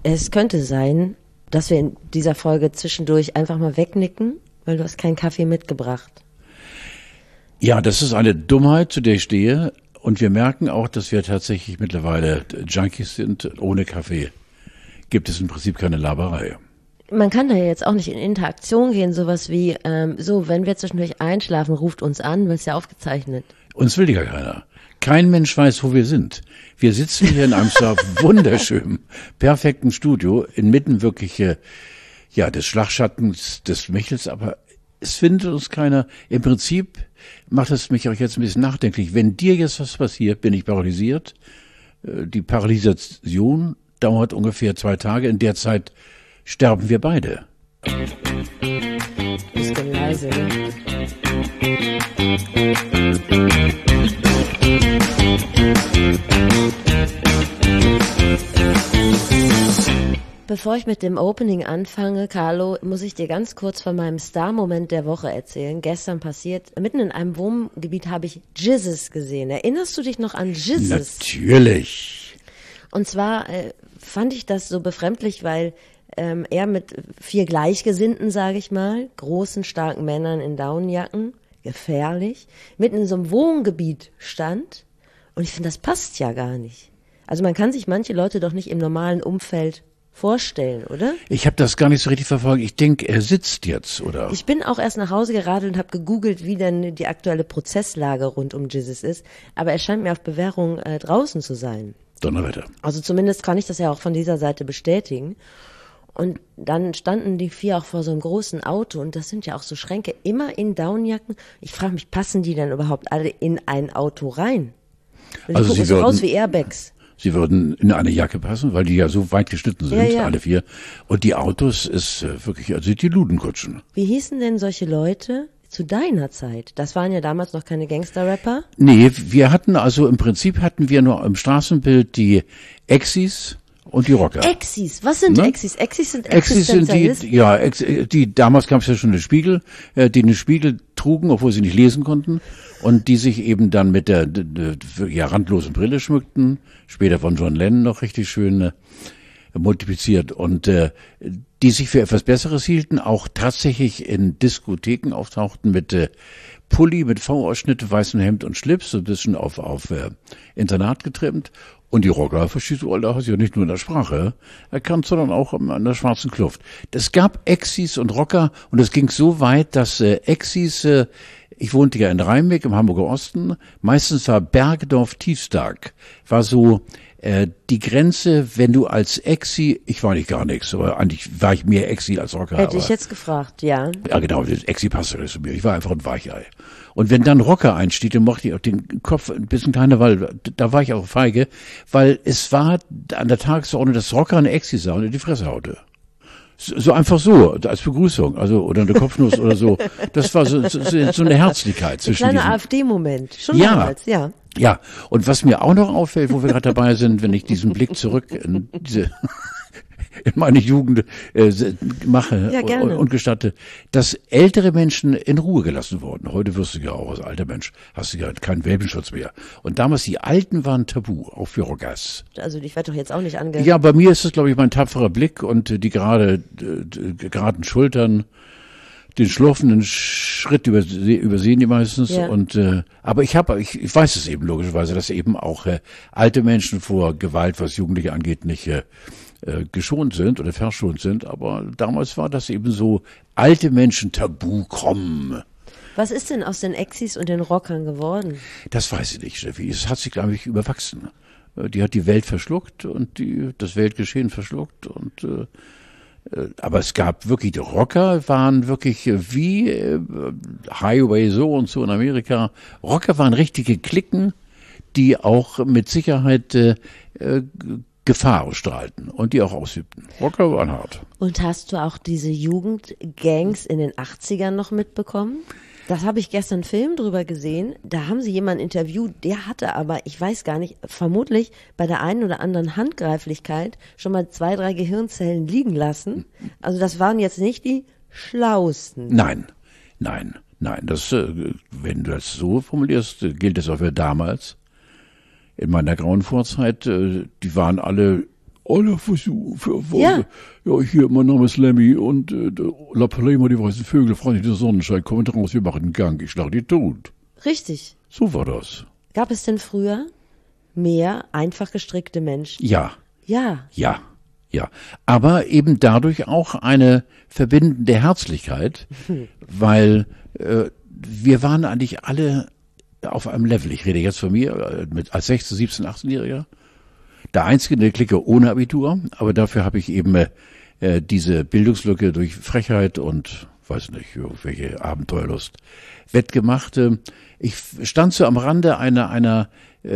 Es könnte sein, dass wir in dieser Folge zwischendurch einfach mal wegnicken, weil du hast keinen Kaffee mitgebracht. Ja, das ist eine Dummheit, zu der ich stehe. Und wir merken auch, dass wir tatsächlich mittlerweile Junkies sind. Ohne Kaffee gibt es im Prinzip keine Laberei. Man kann da jetzt auch nicht in Interaktion gehen, sowas wie, wenn wir zwischendurch einschlafen, ruft uns an, weil es ja aufgezeichnet. Uns will ja keiner. Kein Mensch weiß, wo wir sind. Wir sitzen hier in einem so wunderschönen, perfekten Studio, inmitten wirklich, des Schlagschattens des Michels, aber es findet uns keiner. Im Prinzip macht es mich auch jetzt ein bisschen nachdenklich. Wenn dir jetzt was passiert, bin ich paralysiert. Die Paralysation dauert ungefähr 2 Tage. In der Zeit sterben wir beide. Bisschen leise, ne? Bevor ich mit dem Opening anfange, Carlo, muss ich dir ganz kurz von meinem Star-Moment der Woche erzählen. Gestern passiert, mitten in einem Wohngebiet habe ich Jizzes gesehen. Erinnerst du dich noch an Jizzes? Natürlich. Und zwar fand ich das so befremdlich, weil er mit 4 Gleichgesinnten, sage ich mal, großen, starken Männern in Daunenjacken, gefährlich, mitten in so einem Wohngebiet stand. Und ich finde, das passt ja gar nicht. Also man kann sich manche Leute doch nicht im normalen Umfeld vorstellen, oder? Ich habe das gar nicht so richtig verfolgt. Ich denke, er sitzt jetzt, oder? Ich bin auch erst nach Hause geradelt und habe gegoogelt, wie denn die aktuelle Prozesslage rund um Jizzes ist. Aber er scheint mir auf Bewährung draußen zu sein. Donnerwetter. Also zumindest kann ich das ja auch von dieser Seite bestätigen. Und dann standen die 4 auch vor so einem großen Auto und das sind ja auch so Schränke, immer in Daunenjacken. Ich frage mich, passen die denn überhaupt alle in ein Auto rein? Die Also gucken sie so würden, aus wie Airbags. Sie würden in eine Jacke passen, weil die ja so weit geschnitten sind, Ja. alle 4. Und die Autos ist wirklich, also die Ludenkutschen. Wie hießen denn solche Leute zu deiner Zeit? Das waren ja damals noch keine Gangster-Rapper. Nee, im Prinzip hatten wir nur im Straßenbild die und die Rocker. Exis, was sind Exis? Exis sind Exis sind Existenzialisten. damals gab es ja schon eine Spiegel, die einen Spiegel trugen, obwohl sie nicht lesen konnten und die sich eben dann mit der randlosen Brille schmückten, später von John Lennon noch richtig schön multipliziert und die sich für etwas Besseres hielten, auch tatsächlich in Diskotheken auftauchten mit Pulli, mit V-Ausschnitt, weißem Hemd und Schlips, so ein bisschen auf Internat getrimmt. Und die Rocker, verstehst du, Alter, hast ja nicht nur in der Sprache erkannt, sondern auch an der schwarzen Kluft. Es gab Exis und Rocker und es ging so weit, dass Exis, ich wohnte ja in Rheinbeck im Hamburger Osten, meistens war Bergedorf Tiefstark, war so die Grenze, wenn du als Exi, ich war nicht gar nichts, aber eigentlich war ich mehr Exi als Rocker. Hätte ich jetzt gefragt, ja. Ja genau, Exi passte nicht zu mir, ich war einfach ein Weichei. Und wenn dann Rocker einstieg, dann mochte ich auch den Kopf ein bisschen kleiner, weil da war ich auch feige, weil es war an der Tagesordnung, dass Rocker eine Exi sah und in die Fresse haute. So einfach so, als Begrüßung, also oder eine Kopfnuss oder so. Das war so eine Herzlichkeit zwischen Kleiner diesen. AfD-Moment, schon Ja. damals, ja. Ja, und was mir auch noch auffällt, wo wir gerade dabei sind, wenn ich diesen Blick zurück in meine Jugend mache Ja, und gestatte, dass ältere Menschen in Ruhe gelassen wurden. Heute wirst du ja auch als alter Mensch, hast du ja keinen Welpenschutz mehr. Und damals, die Alten waren tabu, auch für Rockers. Also ich werde doch jetzt auch nicht Ja, bei mir ist es, glaube ich, mein tapferer Blick und die geraden Schultern, den schlurfenden Schritt übersehen die meistens. Ja. Und aber ich weiß es eben logischerweise, dass eben auch alte Menschen vor Gewalt, was Jugendliche angeht, nicht geschont sind oder verschont sind. Aber damals war das eben so, alte Menschen tabu, krumm. Was ist denn aus den Exis und den Rockern geworden? Das weiß ich nicht, Steffi. Es hat sich, glaube ich, überwachsen. Die hat die Welt verschluckt und das Weltgeschehen verschluckt und aber es gab wirklich, die Rocker waren wirklich wie Highway so und so in Amerika. Rocker waren richtige Cliquen, die auch mit Sicherheit Gefahr strahlten und die auch ausübten. Rocker waren hart. Und hast du auch diese Jugendgangs in den 80ern noch mitbekommen? Das habe ich gestern einen Film drüber gesehen. Da haben sie jemanden interviewt, der hatte aber, ich weiß gar nicht, vermutlich bei der einen oder anderen Handgreiflichkeit schon mal 2, 3 Gehirnzellen liegen lassen. Also das waren jetzt nicht die Schlausten. Nein. Das, wenn du das so formulierst, gilt das auch für damals. In meiner grauen Vorzeit, die waren alle Alle Ja. Ja, hier, mein Name ist Lemmy und La Palema, die weißen Vögel, Freunde der Sonnenschein, kommt raus, wir machen einen Gang, ich schlag die tot. Richtig. So war das. Gab es denn früher mehr einfach gestrickte Menschen? Ja, Ja. ja, ja. Aber eben dadurch auch eine verbindende Herzlichkeit, weil wir waren eigentlich alle auf einem Level. Ich rede jetzt von mir als 16, 17, 18-Jähriger. Der Einzige in der Clique ohne Abitur, aber dafür habe ich eben diese Bildungslücke durch Frechheit und, weiß nicht, irgendwelche Abenteuerlust wettgemacht. Ich stand so am Rande einer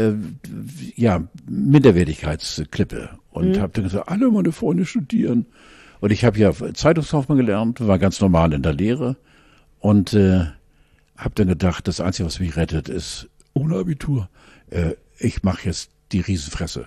Minderwertigkeitsklippe und habe dann gesagt, alle meine Freunde studieren. Und ich habe ja Zeitungskaufmann gelernt, war ganz normal in der Lehre und habe dann gedacht, das Einzige, was mich rettet, ist ohne Abitur. Ich mache jetzt die Riesenfresse.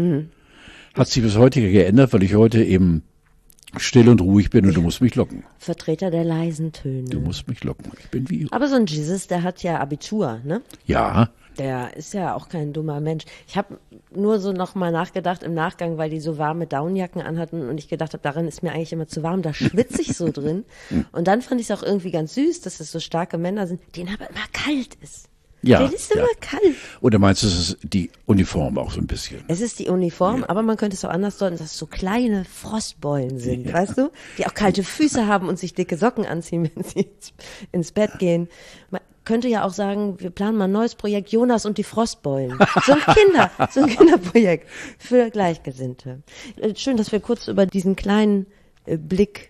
Hat sich bis heute geändert, weil ich heute eben still und ruhig bin und du musst mich locken. Vertreter der leisen Töne. Du musst mich locken. Ich bin wie... Aber so ein Jesus, der hat ja Abitur, ne? Ja, Der ist ja auch kein dummer Mensch. Ich habe nur so nochmal nachgedacht im Nachgang, weil die so warme Downjacken anhatten und ich gedacht habe, darin ist mir eigentlich immer zu warm, da schwitze ich so drin. Und dann fand ich es auch irgendwie ganz süß, dass es so starke Männer sind, denen aber immer kalt ist. ja. Denen ist immer kalt. Oder meinst du, es ist die Uniform auch so ein bisschen? Es ist die Uniform, aber man könnte es auch anders deuten, dass es so kleine Frostbeulen sind, weißt du? Die auch kalte Füße haben und sich dicke Socken anziehen, wenn sie ins Bett gehen. Man könnte ja auch sagen, wir planen mal ein neues Projekt, Jonas und die Frostbeulen. So ein Kinderprojekt für Gleichgesinnte. Schön, dass wir kurz über diesen kleinen Blick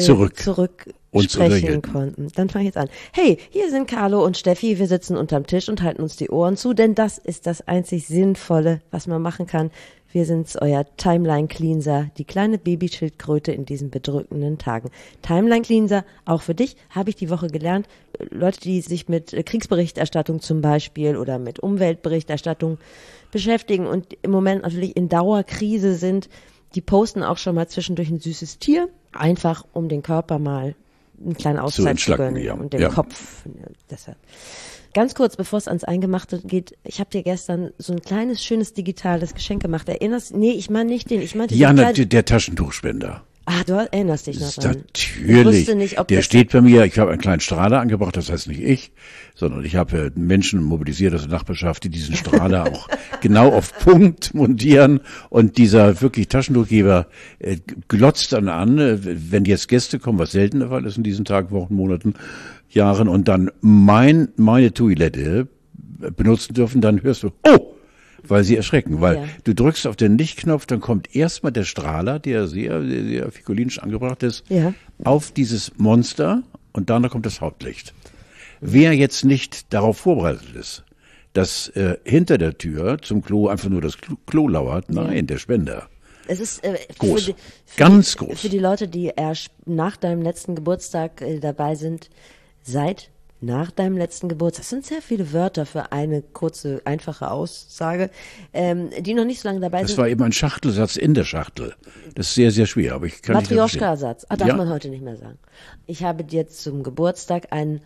zurück Uns sprechen unterhielten. konnten. Dann fange ich jetzt an. Hey, hier sind Carlo und Steffi. Wir sitzen unterm Tisch und halten uns die Ohren zu, denn das ist das einzig Sinnvolle, was man machen kann. Wir sind's, euer Timeline-Cleanser, die kleine Babyschildkröte in diesen bedrückenden Tagen. Timeline-Cleanser, auch für dich, habe ich die Woche gelernt. Leute, die sich mit Kriegsberichterstattung zum Beispiel oder mit Umweltberichterstattung beschäftigen und im Moment natürlich in Dauerkrise sind, die posten auch schon mal zwischendurch ein süßes Tier, einfach um den Körper mal einen kleinen Auszeit zu entschlacken, gönnen ja. und den Ja. Kopf. Deshalb. Ganz kurz, bevor es ans Eingemachte geht, ich habe dir gestern so ein kleines, schönes digitales Geschenk gemacht. Erinnerst du? Nee, ich meine nicht den. Ich meinte Ja, den na, kleinen- der Taschentuchspender. Ah, du erinnerst dich noch dran. Ich Natürlich. wusste nicht, ob Der das- steht bei mir, ich habe einen kleinen Strahler angebracht, das heißt nicht ich, sondern ich habe Menschen mobilisiert aus der Nachbarschaft, die diesen Strahler auch genau auf Punkt montieren. Und dieser wirklich Taschentuchgeber glotzt dann an, wenn jetzt Gäste kommen, was selten der Fall ist in diesen Tagen, Wochen, Monaten, Jahren, und dann meine Toilette benutzen dürfen, dann hörst du, oh! Weil sie erschrecken, weil Ja. du drückst auf den Lichtknopf, dann kommt erstmal der Strahler, der sehr figurinisch angebracht ist, Ja. auf dieses Monster und danach kommt das Hauptlicht. Wer jetzt nicht darauf vorbereitet ist, dass hinter der Tür zum Klo einfach nur das Klo lauert, nein, der Spender. Es ist Groß. Ganz die, groß. Für die Leute, die erst nach deinem letzten Geburtstag dabei sind, seit nach deinem letzten Geburtstag. Das sind sehr viele Wörter für eine kurze, einfache Aussage, die noch nicht so lange dabei Das sind. war eben ein Schachtelsatz in der Schachtel. Das ist sehr, sehr schwer, aber ich kann nicht Matrioschka-Satz. Darf Ja. man heute nicht mehr sagen. Ich habe dir zum Geburtstag einen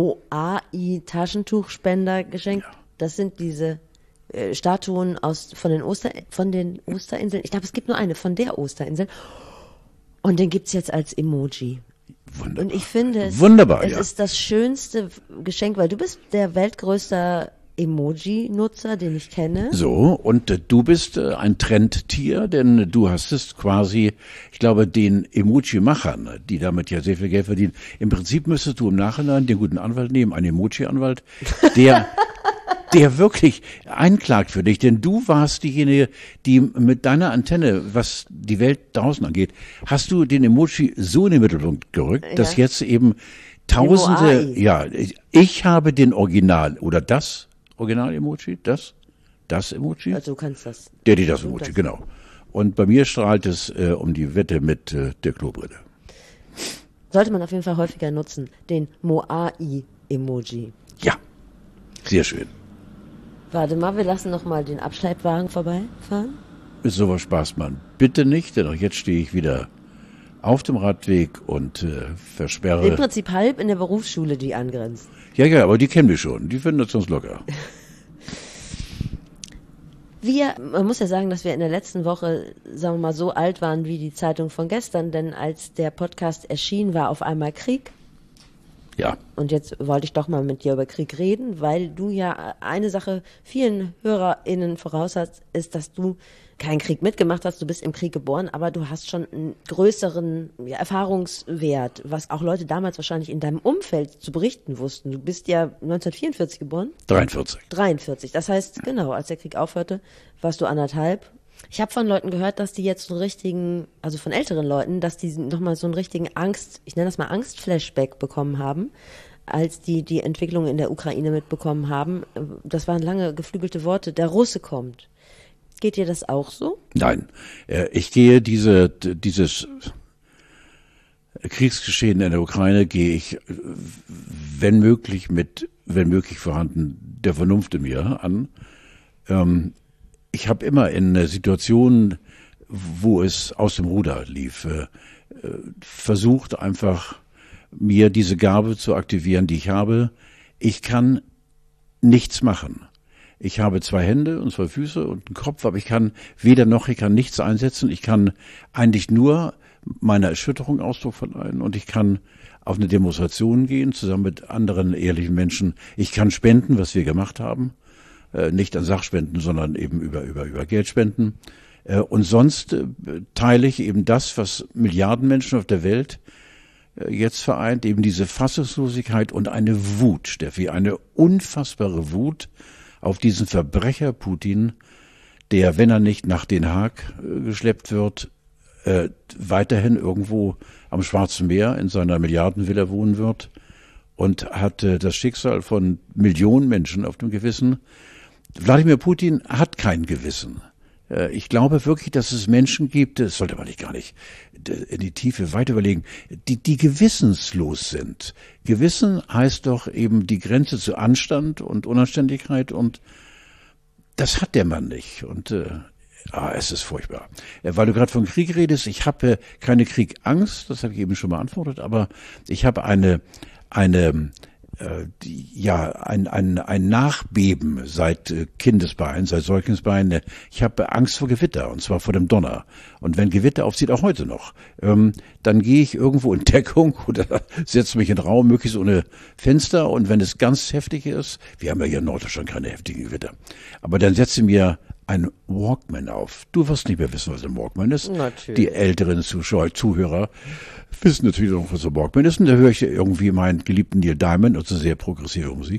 Moai-Taschentuchspender geschenkt. Ja. Das sind diese Statuen von den Osterinseln. Ich glaube, es gibt nur eine von der Osterinsel. Und den gibt's jetzt als Emoji. Wunderbar. Und ich finde, es Ja. ist das schönste Geschenk, weil du bist der weltgrößte Emoji-Nutzer, den ich kenne. So, und du bist ein Trendtier, denn du hast es quasi, ich glaube, den Emoji-Machern, die damit ja sehr viel Geld verdienen. Im Prinzip müsstest du im Nachhinein den guten Anwalt nehmen, einen Emoji-Anwalt, der wirklich einklagt für dich, denn du warst diejenige, die mit deiner Antenne, was die Welt draußen angeht, hast du den Emoji so in den Mittelpunkt gerückt, dass jetzt eben Tausende, Moai. ja, ich habe den Original oder das Original-Emoji, das Emoji, Also du kannst das. das Emoji, genau. Und bei mir strahlt es um die Wette mit der Klobrille. Sollte man auf jeden Fall häufiger nutzen, den Moai-Emoji. Ja, sehr schön. Warte mal, wir lassen noch mal den Abschleppwagen vorbeifahren. Ist sowas Spaß, Mann. Bitte nicht, denn auch jetzt stehe ich wieder auf dem Radweg und Im versperre. Prinzip halb in der Berufsschule, die angrenzt. Ja, aber die kennen mich schon. Die finden das ganz locker. Man muss ja sagen, dass wir in der letzten Woche, sagen wir mal, so alt waren wie die Zeitung von gestern, denn als der Podcast erschien, war auf einmal Krieg. Ja. Und jetzt wollte ich doch mal mit dir über Krieg reden, weil du ja eine Sache vielen HörerInnen voraus hast, ist, dass du keinen Krieg mitgemacht hast, du bist im Krieg geboren, aber du hast schon einen größeren Erfahrungswert, was auch Leute damals wahrscheinlich in deinem Umfeld zu berichten wussten. Du bist ja 1944 geboren? 43. Das heißt, genau, als der Krieg aufhörte, warst du 1,5. Ich habe von Leuten gehört, dass die jetzt so einen richtigen, also von älteren Leuten, dass die nochmal so einen richtigen ich nenne das mal Angst-Flashback bekommen haben, als die Entwicklung in der Ukraine mitbekommen haben. Das waren lange geflügelte Worte, der Russe kommt. Geht dir das auch so? Nein, ich gehe dieses Kriegsgeschehen in der Ukraine wenn möglich vorhanden, der Vernunft in mir an. Ich habe immer in Situationen, wo es aus dem Ruder lief, versucht einfach mir diese Gabe zu aktivieren, die ich habe. Ich kann nichts machen. Ich habe 2 Hände und 2 Füße und einen Kopf, aber ich kann weder noch, ich kann nichts einsetzen. Ich kann eigentlich nur meiner Erschütterung Ausdruck verleihen und ich kann auf eine Demonstration gehen, zusammen mit anderen ehrlichen Menschen. Ich kann spenden, was wir gemacht haben. Nicht an Sachspenden, sondern eben über Geldspenden. Und sonst teile ich eben das, was Milliarden Menschen auf der Welt jetzt vereint, eben diese Fassungslosigkeit und eine Wut, Steffi, eine unfassbare Wut auf diesen Verbrecher Putin, der, wenn er nicht nach Den Haag geschleppt wird, weiterhin irgendwo am Schwarzen Meer in seiner Milliardenvilla wohnen wird und hat das Schicksal von Millionen Menschen auf dem Gewissen. Wladimir Putin hat kein Gewissen. Ich glaube wirklich, dass es Menschen gibt, das sollte man gar nicht in die Tiefe weiter überlegen, die gewissenslos sind. Gewissen heißt doch eben die Grenze zu Anstand und Unanständigkeit und das hat der Mann nicht. Und es ist furchtbar. Weil du gerade von Krieg redest, ich habe keine Kriegangst, das habe ich eben schon beantwortet, aber ich habe ein Nachbeben seit Kindesbeinen, seit Säuglingsbeinen. Ich habe Angst vor Gewitter, und zwar vor dem Donner. Und wenn Gewitter aufzieht, auch heute noch, dann gehe ich irgendwo in Deckung oder setze mich in den Raum, möglichst ohne Fenster. Und wenn es ganz heftig ist, wir haben ja hier in Norddeutschland keine heftigen Gewitter, aber dann setze mir ein Walkman auf. Du wirst nicht mehr wissen, was ein Walkman ist. Natürlich. Die älteren Zuhörer wissen natürlich noch, was ein Walkman ist. Und da höre ich irgendwie meinen geliebten Neil Diamond und so sehr progressive Musik.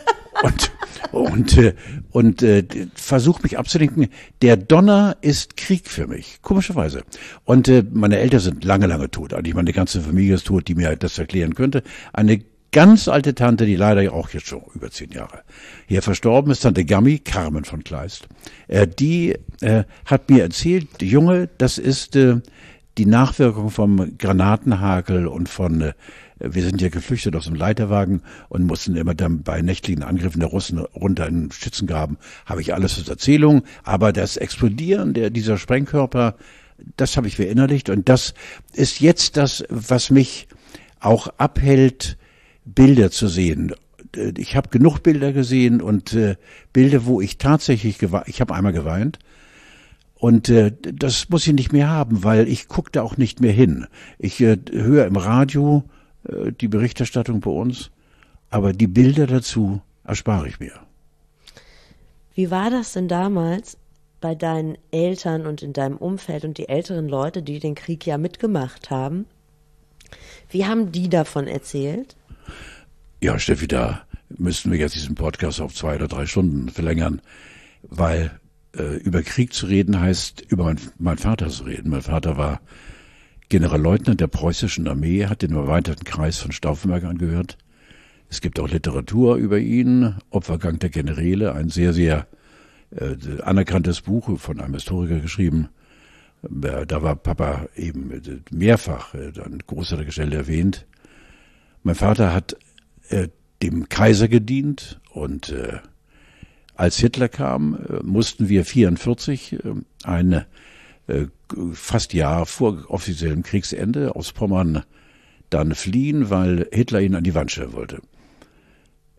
und versuche mich abzulenken. Der Donner ist Krieg für mich, komischerweise. Und meine Eltern sind lange tot. Eigentlich meine ganze Familie ist tot, die mir das erklären könnte. Eine ganz alte Tante, die leider auch jetzt schon über 10 Jahre hier verstorben ist, Tante Gammi, Carmen von Kleist, die hat mir erzählt, Junge, das ist die Nachwirkung vom Granatenhagel und von, wir sind ja geflüchtet aus dem Leiterwagen und mussten immer dann bei nächtlichen Angriffen der Russen runter in den Schützengraben, habe ich alles als Erzählung, aber das Explodieren dieser Sprengkörper, das habe ich verinnerlicht und das ist jetzt das, was mich auch abhält, Bilder zu sehen. Ich habe genug Bilder gesehen und Bilder, wo ich tatsächlich ich habe einmal geweint und das muss ich nicht mehr haben, weil ich gucke da auch nicht mehr hin. Ich höre im Radio die Berichterstattung bei uns, aber die Bilder dazu erspare ich mir. Wie war das denn damals bei deinen Eltern und in deinem Umfeld und die älteren Leute, die den Krieg ja mitgemacht haben? Wie haben die davon erzählt? Ja, Steffi, da müssten wir jetzt diesen Podcast auf 2 oder 3 Stunden verlängern, weil über Krieg zu reden heißt, über meinen Vater zu reden. Mein Vater war Generalleutnant der preußischen Armee, hat den erweiterten Kreis von Stauffenberg angehört. Es gibt auch Literatur über ihn, Opfergang der Generäle, ein sehr, sehr anerkanntes Buch von einem Historiker geschrieben. Da war Papa eben mehrfach an großer Stelle erwähnt. Mein Vater hat dem Kaiser gedient und als Hitler kam, mussten wir 1944 ein fast Jahr vor offiziellem Kriegsende aus Pommern dann fliehen, weil Hitler ihn an die Wand stellen wollte.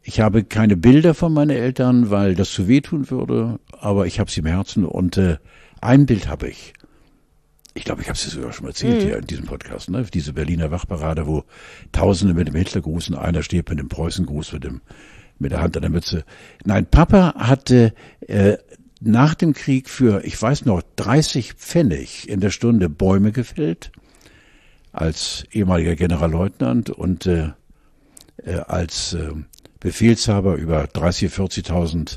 Ich habe keine Bilder von meinen Eltern, weil das zu wehtun würde, aber ich habe sie im Herzen und ein Bild habe ich. Ich glaube, ich habe es dir sogar schon mal erzählt hier in diesem Podcast, ne? Diese Berliner Wachparade, wo Tausende mit dem Hitlergruß und einer steht mit dem Preußengruß, mit der Hand an der Mütze. Nein, Papa hatte nach dem Krieg für, ich weiß noch, 30 Pfennig in der Stunde Bäume gefällt, als ehemaliger Generalleutnant und als Befehlshaber über 30.000, 40.000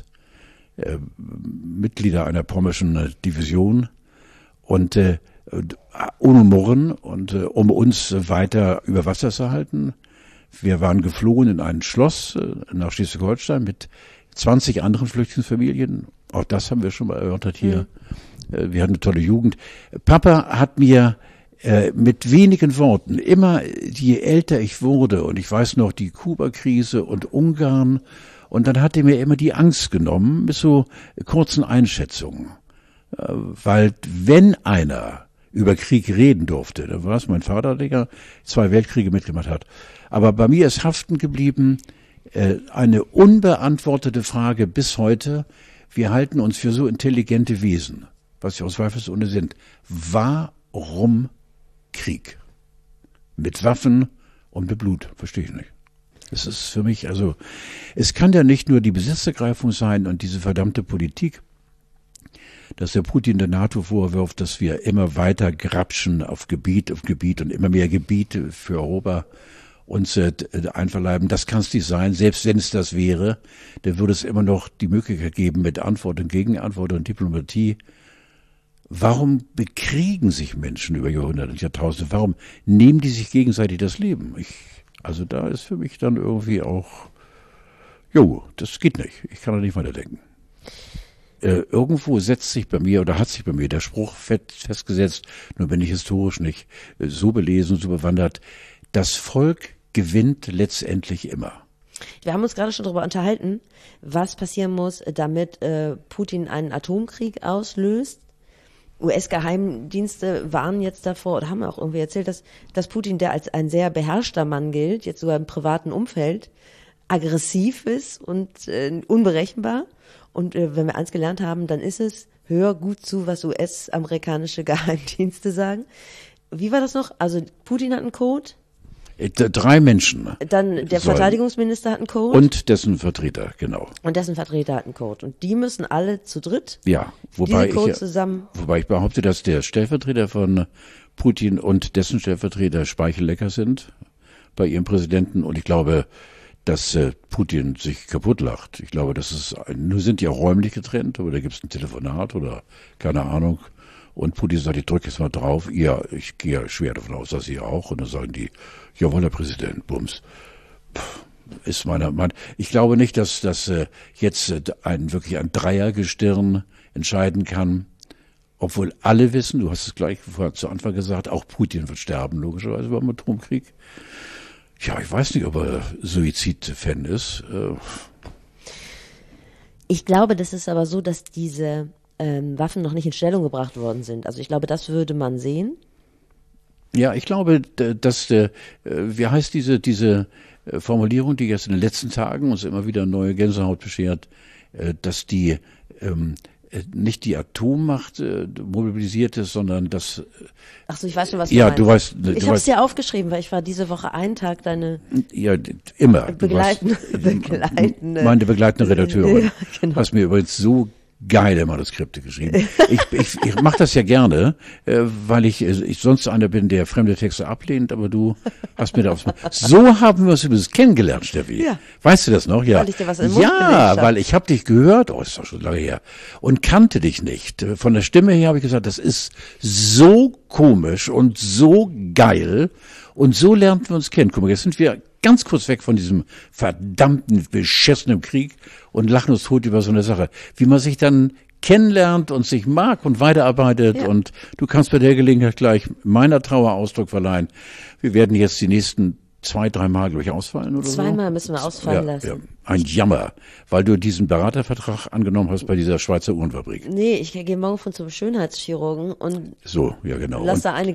Mitglieder einer pommerschen Division und ohne Murren und um uns weiter über Wasser zu halten. Wir waren geflohen in ein Schloss nach Schleswig-Holstein mit 20 anderen Flüchtlingsfamilien. Auch das haben wir schon mal erörtert hier. Wir hatten eine tolle Jugend. Papa hat mir mit wenigen Worten immer, je älter ich wurde, und ich weiß noch die Kuba-Krise und Ungarn, und dann hat er mir immer die Angst genommen mit so kurzen Einschätzungen. Weil wenn einer über Krieg reden durfte, dann war es mein Vater, der 2 Weltkriege mitgemacht hat. Aber bei mir ist haften geblieben eine unbeantwortete Frage bis heute. Wir halten uns für so intelligente Wesen, was wir aus zweifelsohne sind. Warum Krieg? Mit Waffen und mit Blut, verstehe ich nicht. Es ist für mich, also, es kann ja nicht nur die Besitzergreifung sein und diese verdammte Politik, dass der Putin der NATO vorwirft, dass wir immer weiter grapschen auf Gebiet und immer mehr Gebiete für Europa uns einverleiben. Das kann es nicht sein. Selbst wenn es das wäre, dann würde es immer noch die Möglichkeit geben mit Antwort und Gegenantwort und Diplomatie. Warum bekriegen sich Menschen über Jahrhunderte und Jahrtausende? Warum nehmen die sich gegenseitig das Leben? Also da ist für mich dann irgendwie auch, das geht nicht. Ich kann da nicht weiterdenken. Irgendwo setzt sich bei mir oder hat sich bei mir der Spruch festgesetzt, nur bin ich historisch nicht so belesen, so bewandert, das Volk gewinnt letztendlich immer. Wir haben uns gerade schon darüber unterhalten, was passieren muss, damit Putin einen Atomkrieg auslöst. US-Geheimdienste warnen jetzt davor oder haben auch irgendwie erzählt, dass Putin, der als ein sehr beherrschter Mann gilt, jetzt sogar im privaten Umfeld, aggressiv ist und unberechenbar. Und wenn wir eins gelernt haben, dann ist es, hör gut zu, was US-amerikanische Geheimdienste sagen. Wie war das noch? Also Putin hat einen Code. 3 Menschen. Dann der Verteidigungsminister hat einen Code. Und dessen Vertreter, genau. Und dessen Vertreter hat einen Code. Und die müssen alle zu dritt wobei diese Code zusammen. Wobei ich behaupte, dass der Stellvertreter von Putin und dessen Stellvertreter Speichellecker sind bei ihrem Präsidenten. Und ich glaube, dass Putin sich kaputt lacht. Ich glaube, nur sind die auch räumlich getrennt, aber da gibt es ein Telefonat oder keine Ahnung. Und Putin sagt, ich drücke jetzt mal drauf. Ja, ich gehe ja schwer davon aus, dass sie auch. Und dann sagen die, jawohl, Herr Präsident, Bums. Ist ich glaube nicht, dass das jetzt wirklich ein Dreiergestirn entscheiden kann. Obwohl alle wissen, du hast es gleich zu Anfang gesagt, auch Putin wird sterben, logischerweise beim Atomkrieg. Ja, ich weiß nicht, ob er Suizid-Fan ist. Ich glaube, das ist aber so, dass diese Waffen noch nicht in Stellung gebracht worden sind. Also ich glaube, das würde man sehen. Ja, ich glaube, dass wie heißt diese Formulierung, die jetzt in den letzten Tagen uns immer wieder neue Gänsehaut beschert, dass die nicht die Atommacht mobilisiert ist, sondern das. Ach so, ich weiß schon, was du meinst. Du weißt. Ich habe es dir aufgeschrieben, weil ich war diese Woche einen Tag deine. Ja, immer. Begleitende. Meine begleitende Redakteurin. Ja, genau. Hast mir übrigens so geile Manuskripte geschrieben. Ich mache das ja gerne, weil ich sonst einer bin, der fremde Texte ablehnt, aber du hast mir da So haben wir uns übrigens kennengelernt, Steffi. Ja. Weißt du das noch? Ja. Weil ich dir was in den Mund gelegt habe. Weil ich habe dich gehört, ist doch schon lange her, und kannte dich nicht. Von der Stimme her habe ich gesagt, das ist so komisch und so geil und so lernten wir uns kennen. Guck mal, jetzt sind wir ganz kurz weg von diesem verdammten, beschissenen Krieg und lachen uns tot über so eine Sache. Wie man sich dann kennenlernt und sich mag und weiterarbeitet. Ja. Und du kannst bei der Gelegenheit gleich meiner Trauer Ausdruck verleihen. Wir werden jetzt die nächsten 2-3 Mal, glaube ich, ausfallen oder so. 2-mal müssen wir ausfallen lassen. Ja. Ein Jammer, weil du diesen Beratervertrag angenommen hast bei dieser Schweizer Uhrenfabrik. Nee, ich gehe morgen zum Schönheitschirurgen und so, ja genau. lass da einiges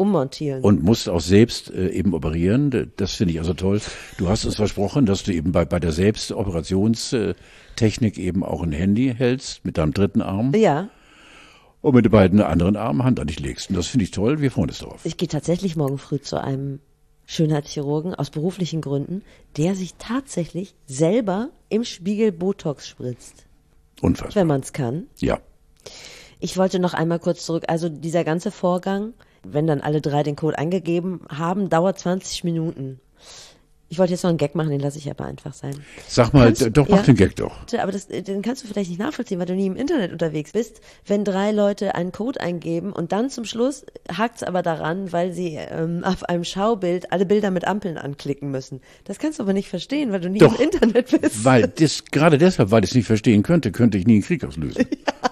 ummontieren. Und musst auch selbst eben operieren. Das finde ich also toll. Du hast es versprochen, dass du eben bei der Selbstoperationstechnik eben auch ein Handy hältst mit deinem dritten Arm. Ja. Und mit den beiden anderen Armen Hand an dich legst. Und das finde ich toll. Wir freuen uns darauf. Ich gehe tatsächlich morgen früh zu einem Schönheitschirurgen aus beruflichen Gründen, der sich tatsächlich selber im Spiegel Botox spritzt. Unfassbar. Wenn man es kann. Ja. Ich wollte noch einmal kurz zurück. Also dieser ganze Vorgang, wenn dann alle drei den Code eingegeben haben, dauert 20 Minuten. Ich wollte jetzt noch einen Gag machen, den lasse ich aber einfach sein. Sag mal, mach den Gag doch. Aber den kannst du vielleicht nicht nachvollziehen, weil du nie im Internet unterwegs bist. Wenn 3 Leute einen Code eingeben und dann zum Schluss hakt es aber daran, weil sie auf einem Schaubild alle Bilder mit Ampeln anklicken müssen. Das kannst du aber nicht verstehen, weil du nie im Internet bist. Gerade deshalb, weil ich es nicht verstehen könnte ich nie einen Krieg auslösen.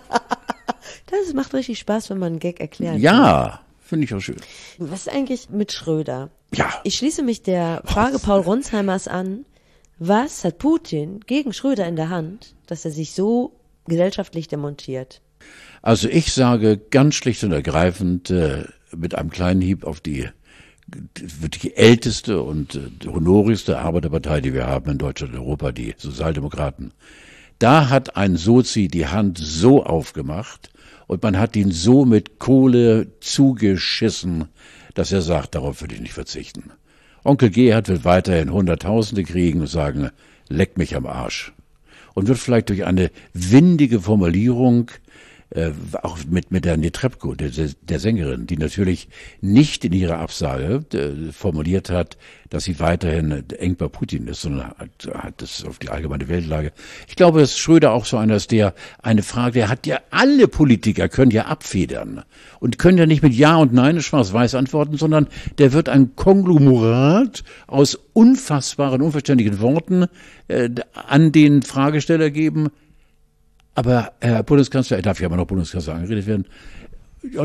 Das macht richtig Spaß, wenn man einen Gag erklärt. Ja, finde ich auch schön. Was ist eigentlich mit Schröder? Ja. Ich schließe mich der Frage Paul Ronsheimers an. Was hat Putin gegen Schröder in der Hand, dass er sich so gesellschaftlich demontiert? Also ich sage ganz schlicht und ergreifend mit einem kleinen Hieb auf die wirklich älteste und honorigste Arbeiterpartei, die wir haben in Deutschland und Europa, die Sozialdemokraten. Da hat ein Sozi die Hand so aufgemacht und man hat ihn so mit Kohle zugeschissen, dass er sagt, darauf würde ich nicht verzichten. Onkel Gerhard wird weiterhin Hunderttausende kriegen und sagen, leck mich am Arsch. Und wird vielleicht durch eine windige Formulierung, auch mit der Netrebko, der Sängerin, die natürlich nicht in ihrer Absage formuliert hat, dass sie weiterhin eng bei Putin ist, sondern hat das auf die allgemeine Weltlage. Ich glaube, dass Schröder auch so einer ist, der hat ja alle Politiker können ja abfedern und können ja nicht mit Ja und Nein schwarz-weiß antworten, sondern der wird ein Konglomerat aus unfassbaren, unverständlichen Worten an den Fragesteller geben. Aber Herr Bundeskanzler, er darf ja immer noch Bundeskanzler angeredet werden, ja,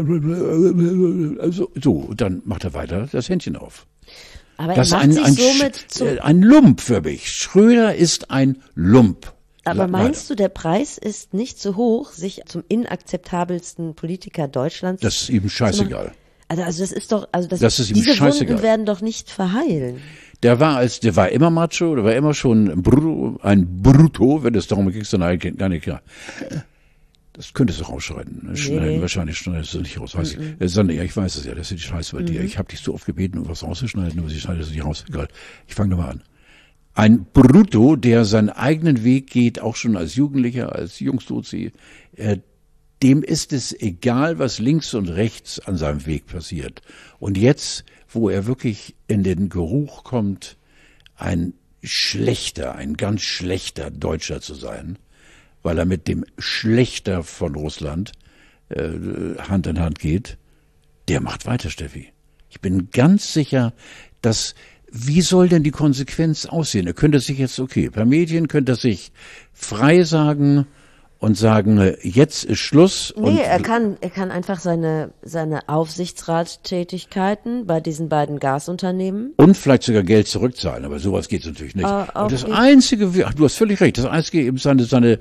also, so, dann macht er weiter das Händchen auf. Aber das er macht sich somit ein Lump für mich. Schröder ist ein Lump. Aber meinst du, der Preis ist nicht so hoch, sich zum inakzeptabelsten Politiker Deutschlands? Das ist ihm scheißegal. Also das ist doch, das ist ihm diese scheißegal. Wunden werden doch nicht verheilen. Der war immer Macho, der war immer schon ein Brutto, wenn es darum ging, dann gar nicht klar. Das könntest du rausschneiden. Nee. Wahrscheinlich schneidest du nicht raus. Sondern, ja, ich weiß es ja, das ist die Scheiße bei dir. Ich habe dich so oft gebeten, um was rauszuschneiden, aber sie schneidet es nicht raus. Egal. Ich fange nochmal an. Ein Brutto, der seinen eigenen Weg geht, auch schon als Jugendlicher, als Jungstozi, dem ist es egal, was links und rechts an seinem Weg passiert. Und jetzt, wo er wirklich in den Geruch kommt, ein ganz schlechter Deutscher zu sein, weil er mit dem Schlechter von Russland Hand in Hand geht, der macht weiter, Steffi. Ich bin ganz sicher, wie soll denn die Konsequenz aussehen? Er könnte sich jetzt, per Medien könnte er sich frei sagen und sagen, jetzt ist Schluss. Nee, er kann einfach seine Aufsichtsratstätigkeiten bei diesen beiden Gasunternehmen. Und vielleicht sogar Geld zurückzahlen, aber sowas geht natürlich nicht. Und das Einzige, du hast völlig recht, das Einzige eben seine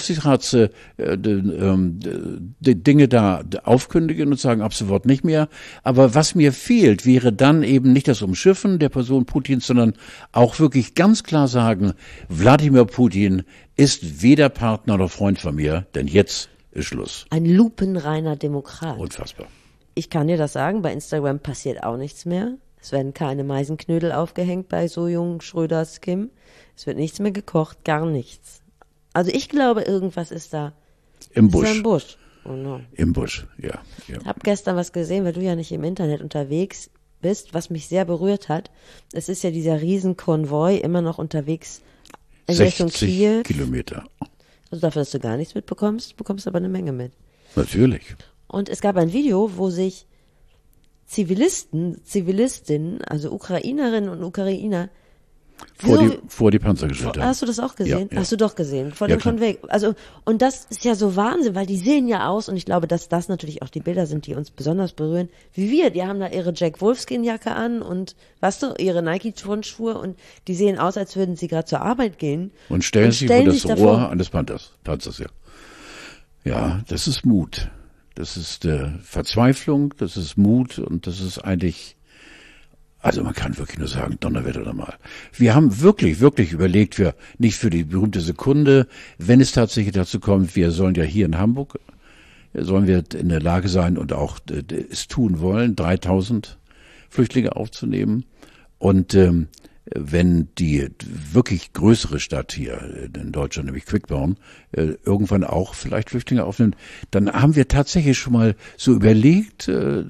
Dinge da aufkündigen und sagen, ab sofort nicht mehr. Aber was mir fehlt, wäre dann eben nicht das Umschiffen der Person Putins, sondern auch wirklich ganz klar sagen, Wladimir Putin ist weder Partner noch Freund von mir, denn jetzt ist Schluss. Ein lupenreiner Demokrat. Unfassbar. Ich kann dir das sagen, bei Instagram passiert auch nichts mehr. Es werden keine Meisenknödel aufgehängt bei so jungen Schröders Kim. Es wird nichts mehr gekocht, gar nichts. Also ich glaube, irgendwas ist da. Im Busch. Ist im Busch. Oh no. Im Busch, ja. Ich habe gestern was gesehen, weil du ja nicht im Internet unterwegs bist, was mich sehr berührt hat. Es ist ja dieser Riesenkonvoi immer noch unterwegs in Richtung Kiew. Kilometer. Also dafür, dass du gar nichts mitbekommst, bekommst du aber eine Menge mit. Natürlich. Und es gab ein Video, wo sich Zivilistinnen, also Ukrainerinnen und Ukrainer, vor die Panzer gestellt haben. Hast du das auch gesehen? Ja. Hast du doch gesehen. Von dem schon weg. Also, und das ist ja so Wahnsinn, weil die sehen ja aus, und ich glaube, dass das natürlich auch die Bilder sind, die uns besonders berühren, wie wir. Die haben da ihre Jack Wolfskin-Jacke an und, weißt du, ihre Nike-Turnschuhe, und die sehen aus, als würden sie gerade zur Arbeit gehen. Und stellen sich vor das Rohr eines Panzers, ja. Ja, das ist Mut. Das ist Verzweiflung, das ist Mut und das ist eigentlich, also man kann wirklich nur sagen, Donnerwetter nochmal. Wir haben wirklich, wirklich überlegt, nicht für die berühmte Sekunde, wenn es tatsächlich dazu kommt, wir sollen ja hier in Hamburg, sollen wir in der Lage sein und auch es tun wollen, 3000 Flüchtlinge aufzunehmen. Und wenn die wirklich größere Stadt hier in Deutschland, nämlich Quickborn, irgendwann auch vielleicht Flüchtlinge aufnimmt, dann haben wir tatsächlich schon mal so überlegt,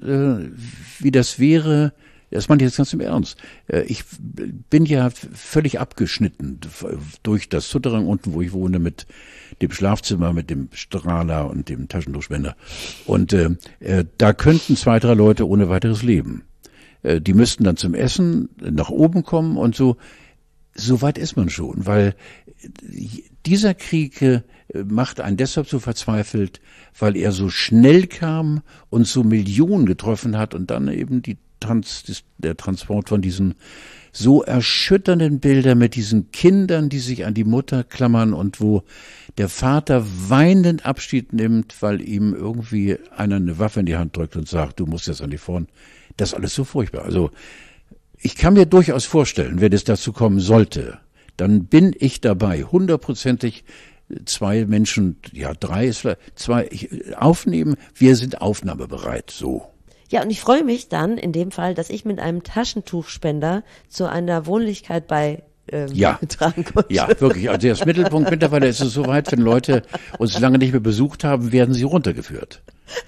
wie das wäre. Das meine ich jetzt ganz im Ernst. Ich bin ja völlig abgeschnitten durch das Souterrain unten, wo ich wohne, mit dem Schlafzimmer, mit dem Strahler und dem Taschentuchspender. Und da könnten 2, 3 Leute ohne weiteres leben. Die müssten dann zum Essen nach oben kommen und so. So weit ist man schon, weil dieser Krieg macht einen deshalb so verzweifelt, weil er so schnell kam und so Millionen getroffen hat und dann eben der Transport von diesen so erschütternden Bildern mit diesen Kindern, die sich an die Mutter klammern und wo der Vater weinend Abschied nimmt, weil ihm irgendwie einer eine Waffe in die Hand drückt und sagt, du musst jetzt an die Front. Das ist alles so furchtbar. Also ich kann mir durchaus vorstellen, wenn es dazu kommen sollte, dann bin ich dabei, 100%ig 2 Menschen, ja 3 ist vielleicht, 2 aufnehmen, wir sind aufnahmebereit, so. Ja, und ich freue mich dann in dem Fall, dass ich mit einem Taschentuchspender zu einer Wohnlichkeit tragen konnte. Ja, wirklich. Also das Mittelpunkt, mittlerweile ist es soweit, wenn Leute uns lange nicht mehr besucht haben, werden sie runtergeführt.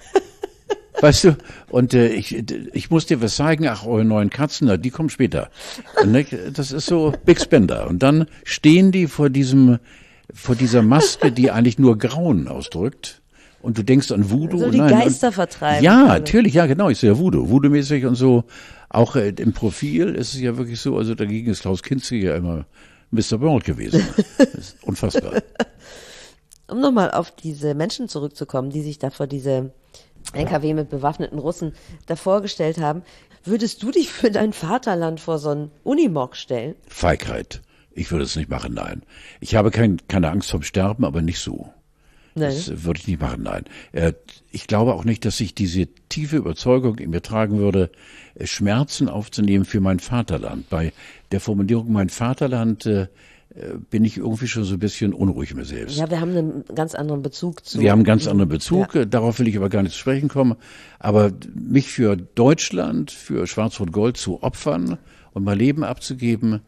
Weißt du, und ich muss dir was zeigen, ach, eure neuen Katzen, die kommen später. Und, das ist so Big Spender. Und dann stehen die vor dieser Maske, die eigentlich nur Grauen ausdrückt. Und du denkst an Voodoo. So die Geister vertreiben. Ja, natürlich, ja genau, ich sehe ja Voodoo-mäßig und so. Auch im Profil ist es ja wirklich so, also dagegen ist Klaus Kinski ja immer Mr. Burns gewesen. Das ist unfassbar. Um nochmal auf diese Menschen zurückzukommen, die sich da vor diese LKW mit bewaffneten Russen da vorgestellt haben, würdest du dich für dein Vaterland vor so einen Unimog stellen? Feigheit. Ich würde es nicht machen, nein. Ich habe keine Angst vom Sterben, aber nicht so. Nein. Das würde ich nicht machen, nein. Ich glaube auch nicht, dass ich diese tiefe Überzeugung in mir tragen würde, Schmerzen aufzunehmen für mein Vaterland. Bei der Formulierung mein Vaterland bin ich irgendwie schon so ein bisschen unruhig in mir selbst. Ja, wir haben einen ganz anderen Bezug zu. Wir haben einen ganz anderen Bezug, ja. Darauf will ich aber gar nicht zu sprechen kommen. Aber mich für Deutschland, für Schwarz-Rot-Gold zu opfern und mein Leben abzugeben,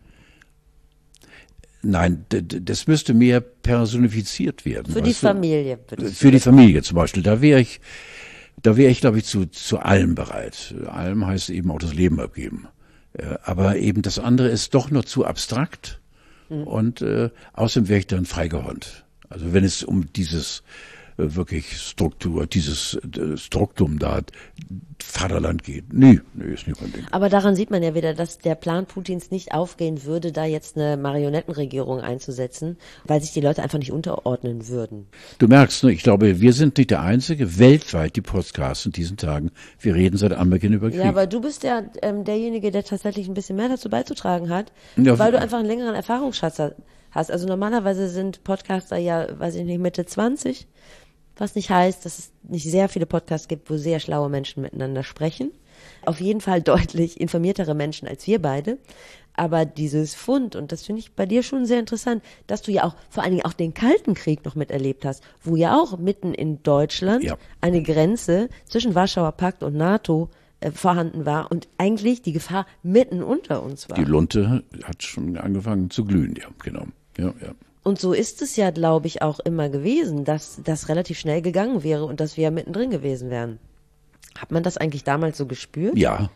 nein, das müsste mehr personifiziert werden. Für die Familie. Für die Familie zum Beispiel. Da wäre ich, glaube ich, zu allem bereit. Allem heißt eben auch das Leben abgeben. Aber eben das andere ist doch noch zu abstrakt. Und außerdem wäre ich dann freigehornt. Also wenn es um dieses wirklich dieses Struktum da, Vaterland geht. Nee, ist nicht mein Ding. Aber daran sieht man ja wieder, dass der Plan Putins nicht aufgehen würde, da jetzt eine Marionettenregierung einzusetzen, weil sich die Leute einfach nicht unterordnen würden. Du merkst, ne, ich glaube, wir sind nicht der Einzige, weltweit die Podcasts in diesen Tagen, wir reden seit Anbeginn über Krieg. Ja, aber du bist ja derjenige, der tatsächlich ein bisschen mehr dazu beizutragen hat, ja, weil du einfach einen längeren Erfahrungsschatz hast. Also normalerweise sind Podcaster ja, weiß ich nicht, Mitte 20, was nicht heißt, dass es nicht sehr viele Podcasts gibt, wo sehr schlaue Menschen miteinander sprechen. Auf jeden Fall deutlich informiertere Menschen als wir beide. Aber dieses Fund, und das finde ich bei dir schon sehr interessant, dass du ja auch vor allen Dingen auch den Kalten Krieg noch miterlebt hast, wo ja auch mitten in Deutschland eine Grenze zwischen Warschauer Pakt und NATO vorhanden war und eigentlich die Gefahr mitten unter uns war. Die Lunte hat schon angefangen zu glühen, ja, genau. Ja. Und so ist es ja, glaube ich, auch immer gewesen, dass das relativ schnell gegangen wäre und dass wir mittendrin gewesen wären. Hat man das eigentlich damals so gespürt? Ja.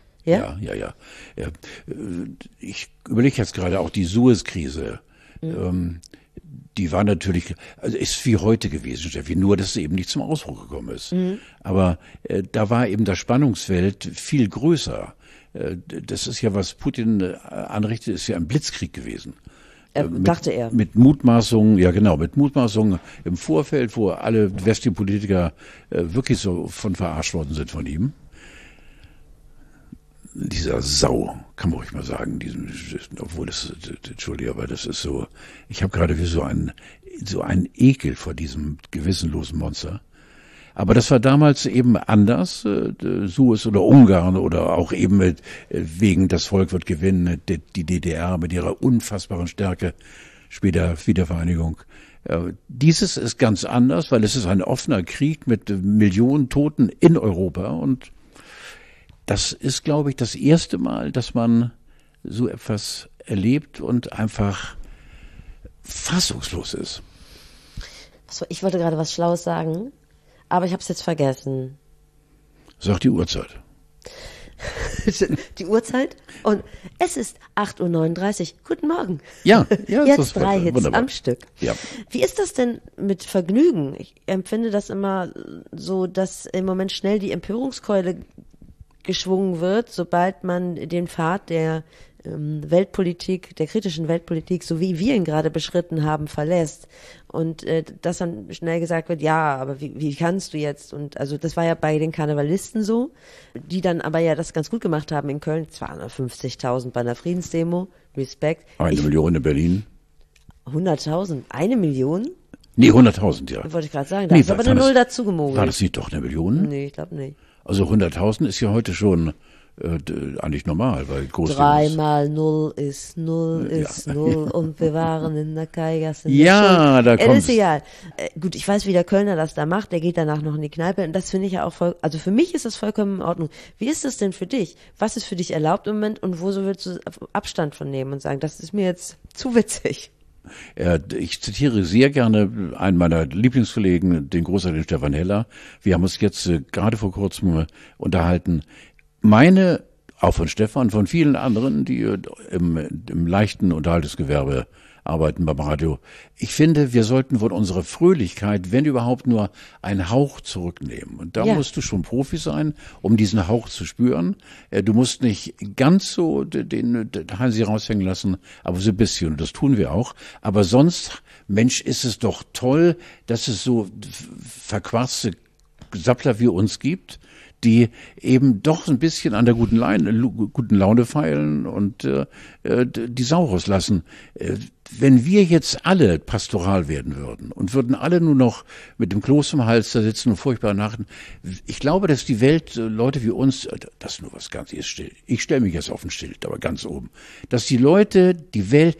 Ich überlege jetzt gerade auch die Suez-Krise. Die war natürlich, also ist wie heute gewesen, Steffi, nur dass es eben nicht zum Ausdruck gekommen ist. Aber da war eben das Spannungsfeld viel größer. Das ist ja, was Putin anrichtet, ist ja ein Blitzkrieg gewesen. Dachte er. Mit Mutmaßungen, mit Mutmaßungen im Vorfeld, wo alle westlichen Politiker wirklich so von verarscht worden sind von ihm. Dieser Sau, kann man ruhig mal sagen, obwohl das, Entschuldige, aber das ist so, ich habe gerade wie so einen Ekel vor diesem gewissenlosen Monster. Aber das war damals eben anders, Suez oder Ungarn oder auch eben wegen das Volk wird gewinnen, die DDR mit ihrer unfassbaren Stärke, später Wiedervereinigung. Dieses ist ganz anders, weil es ist ein offener Krieg mit Millionen Toten in Europa und das ist, glaube ich, das erste Mal, dass man so etwas erlebt und einfach fassungslos ist. Ich wollte gerade was Schlaues sagen, aber ich habe es jetzt vergessen. Sag die Uhrzeit. Die Uhrzeit? Und es ist 8:39 Uhr. Guten Morgen. Ja, Jetzt 3 Hits wunderbar. am Stück. Ja. Wie ist das denn mit Vergnügen? Ich empfinde das immer so, dass im Moment schnell die Empörungskeule geschwungen wird, sobald man den Pfad der Weltpolitik, der kritischen Weltpolitik, so wie wir ihn gerade beschritten haben, verlässt. Und dass dann schnell gesagt wird, ja, aber wie kannst du jetzt? Und also das war ja bei den Karnevalisten so, die dann aber ja das ganz gut gemacht haben in Köln, 250.000 bei einer Friedensdemo, Respekt. 1 Million in Berlin. 100.000, 1 Million? Nee, 100.000, ja. Wollte ich gerade sagen, da ist aber eine Null dazu gemogelt. War das nicht doch eine Million? Nee, ich glaube nicht. Also 100.000 ist ja heute schon eigentlich normal, weil groß 3 mal 0 ist 0 ist 0 und wir waren in der Kaigasse. Ja, da kommt's. Ist egal. Gut, ich weiß, wie der Kölner das da macht. Der geht danach noch in die Kneipe und das finde ich ja auch voll, also für mich ist das vollkommen in Ordnung. Wie ist das denn für dich? Was ist für dich erlaubt im Moment und wo so willst du Abstand von nehmen und sagen, das ist mir jetzt zu witzig? Ich zitiere sehr gerne einen meiner Lieblingskollegen, den großartigen Stefan Heller. Wir haben uns jetzt gerade vor kurzem unterhalten. Auch von Stefan, von vielen anderen, die im leichten Unterhaltungsgewerbe arbeiten beim Radio. Ich finde, wir sollten von unserer Fröhlichkeit, wenn überhaupt, nur einen Hauch zurücknehmen. Und da musst du schon Profi sein, um diesen Hauch zu spüren. Du musst nicht ganz so den Hansi raushängen lassen, aber so ein bisschen. Und das tun wir auch. Aber sonst, Mensch, ist es doch toll, dass es so verquarzte Sappler wie uns gibt, die eben doch ein bisschen an der guten Laune feilen und die Sau rauslassen. Wenn wir jetzt alle pastoral werden würden und würden alle nur noch mit dem Kloß im Hals da sitzen und furchtbar nachten, ich glaube, dass die Welt, Leute wie uns, das ist nur was ganz still. Ich stelle mich jetzt auf ein Schild, aber ganz oben, dass die Leute, die Welt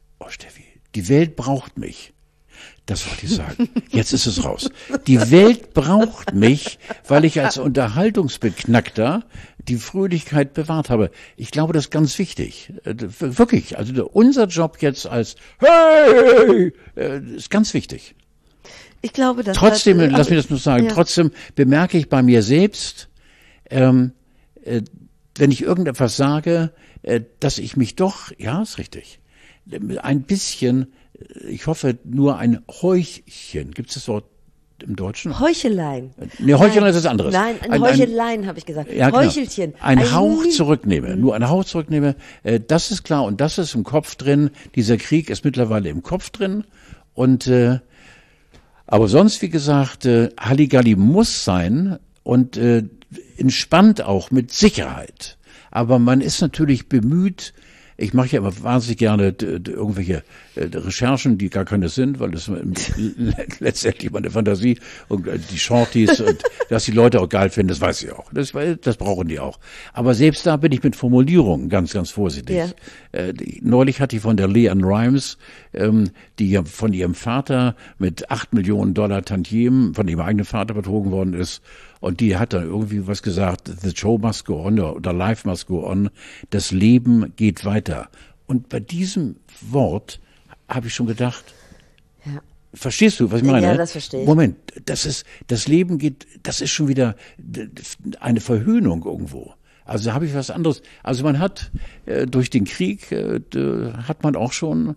braucht mich. Das wollte ich sagen. Jetzt ist es raus. Die Welt braucht mich, weil ich als Unterhaltungsbeknackter die Fröhlichkeit bewahrt habe. Ich glaube, das ist ganz wichtig. Wirklich. Also unser Job jetzt als Hey ist ganz wichtig. Ich glaube, dass trotzdem, lass mich das nur sagen, trotzdem bemerke ich bei mir selbst, wenn ich irgendetwas sage, dass ich mich doch, ja, ist richtig, ein bisschen, ich hoffe, nur ein Heuchchen. Gibt es das Wort im Deutschen? Heucheleien. Nee, Heucheleien ist was anderes. Nein, ein Heucheleien habe ich gesagt. Ja, Heuchelchen. Genau. Ein Hauch zurücknehme, nur einen Hauch zurücknehme, das ist klar und das ist im Kopf drin. Dieser Krieg ist mittlerweile im Kopf drin und aber sonst, wie gesagt, Halligalli muss sein und entspannt auch mit Sicherheit. Aber man ist natürlich bemüht. Ich mache ja immer wahnsinnig gerne irgendwelche Recherchen, die gar keine sind, weil das letztendlich meine Fantasie und die Shorties und dass die Leute auch geil finden, das weiß ich auch. Das brauchen die auch. Aber selbst da bin ich mit Formulierungen ganz, ganz vorsichtig. Ja. Neulich hatte ich von der Leanne Rimes, die ja von ihrem Vater mit $8 Millionen Tantiemen von ihrem eigenen Vater betrogen worden ist. Und die hat dann irgendwie was gesagt, the show must go on oder life must go on. Das Leben geht weiter. Und bei diesem Wort habe ich schon gedacht, ja. Verstehst du, was ich meine? Ja, das verstehe ich. Moment, das Leben geht, das ist schon wieder eine Verhöhnung irgendwo. Also da habe ich was anderes. Also man hat durch den Krieg, hat man auch schon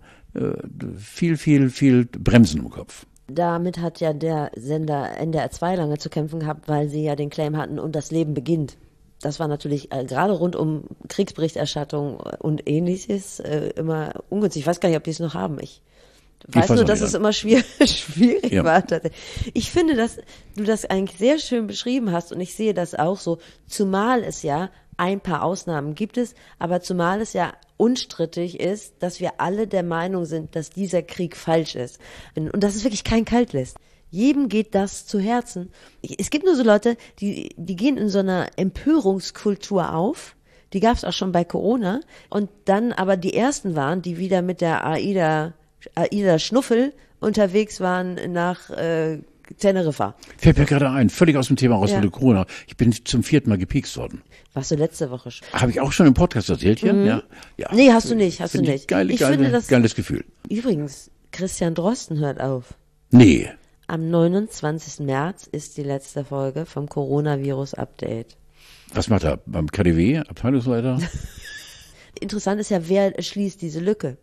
viel Bremsen im Kopf. Damit hat ja der Sender NDR 2 lange zu kämpfen gehabt, weil sie ja den Claim hatten, und das Leben beginnt. Das war natürlich gerade rund um Kriegsberichterstattung und Ähnliches immer ungünstig. Ich weiß gar nicht, ob die es noch haben. Ich weiß nur, dass es immer schwierig war. Ich finde, dass du das eigentlich sehr schön beschrieben hast und ich sehe das auch so, zumal es ja ein paar Ausnahmen gibt es, aber zumal es ja unstrittig ist, dass wir alle der Meinung sind, dass dieser Krieg falsch ist. Und dass es wirklich keinen kalt lässt. jedem geht das zu Herzen. Es gibt nur so Leute, die gehen in so einer Empörungskultur auf. Die gab es auch schon bei Corona. Und dann aber die ersten waren, die wieder mit der Aida Schnuffel unterwegs waren nach Teneriffa. Fällt mir gerade ein, völlig aus dem Thema raus mit Corona. Ich bin zum 4. Mal gepiekst worden. Warst du letzte Woche schon? Habe ich auch schon im Podcast erzählt hier? Ja. Nee, hast du nicht. Geiles Gefühl. Übrigens, Christian Drosten hört auf. Nee. Am 29. März ist die letzte Folge vom Coronavirus-Update. Was macht er? Beim KDW, Abteilungsleiter? Interessant ist ja, wer schließt diese Lücke?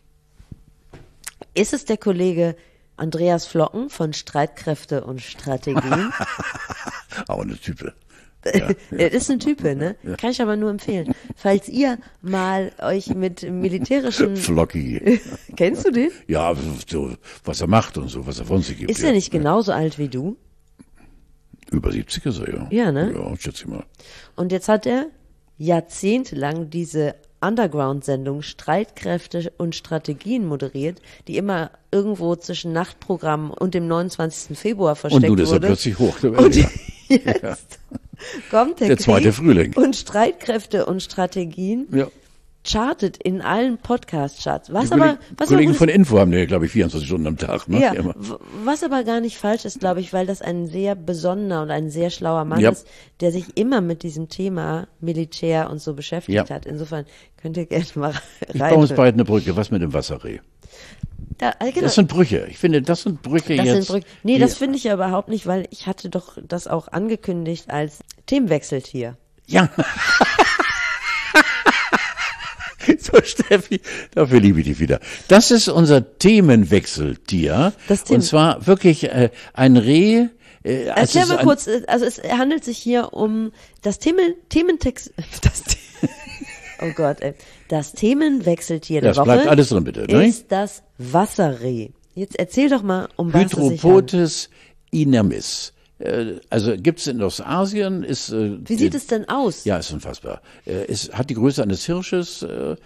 Ist es der Kollege Andreas Flocken von Streitkräfte und Strategien? Auch eine Type. Er ist ein Type, ne? Ja. Kann ich aber nur empfehlen. Falls ihr mal euch mit militärischen... Flocki. Kennst du den? Ja, so, was er macht und so, was er von sich gibt. Ist er nicht genauso alt wie du? Über 70 ist er, ja. Ja, ne? Ja, schätze ich mal. Und jetzt hat er jahrzehntelang diese Underground-Sendung Streitkräfte und Strategien moderiert, die immer irgendwo zwischen Nachtprogramm und dem 29. Februar versteckt wurde. Und du, das ist plötzlich hoch. Und jetzt kommt der zweite Krieg Frühling. Und Streitkräfte und Strategien chartet in allen Podcast-Charts. Kollegen von Info haben ja, glaube ich, 24 Stunden am Tag. Ne? Ja, was aber gar nicht falsch ist, glaube ich, weil das ein sehr besonderer und ein sehr schlauer Mann ist, der sich immer mit diesem Thema Militär und so beschäftigt hat. Insofern könnt ihr gerne mal rein. Ich baue uns beide eine Brücke. Was mit dem Wasserreh? Genau. Das sind Brüche. Ich finde, das sind Brüche jetzt. Nee, das finde ich ja überhaupt nicht, weil ich hatte doch das auch angekündigt als Themenwechseltier. Ja. So, Steffi, dafür liebe ich dich wieder. Das ist unser Themenwechseltier. Und zwar wirklich ein Reh. Erklär mal kurz, also es handelt sich hier um das Thementext. Oh Gott, ey. Das Themenwechseltier der Woche bleibt alles drin, bitte, ne? Ist das Wasserreh. Jetzt erzähl doch mal, um was es sich handelt. Hydropotes inermis. Also gibt's in Ostasien, ist wie sieht es denn aus? Ja, ist unfassbar. Es hat die Größe eines Hirsches,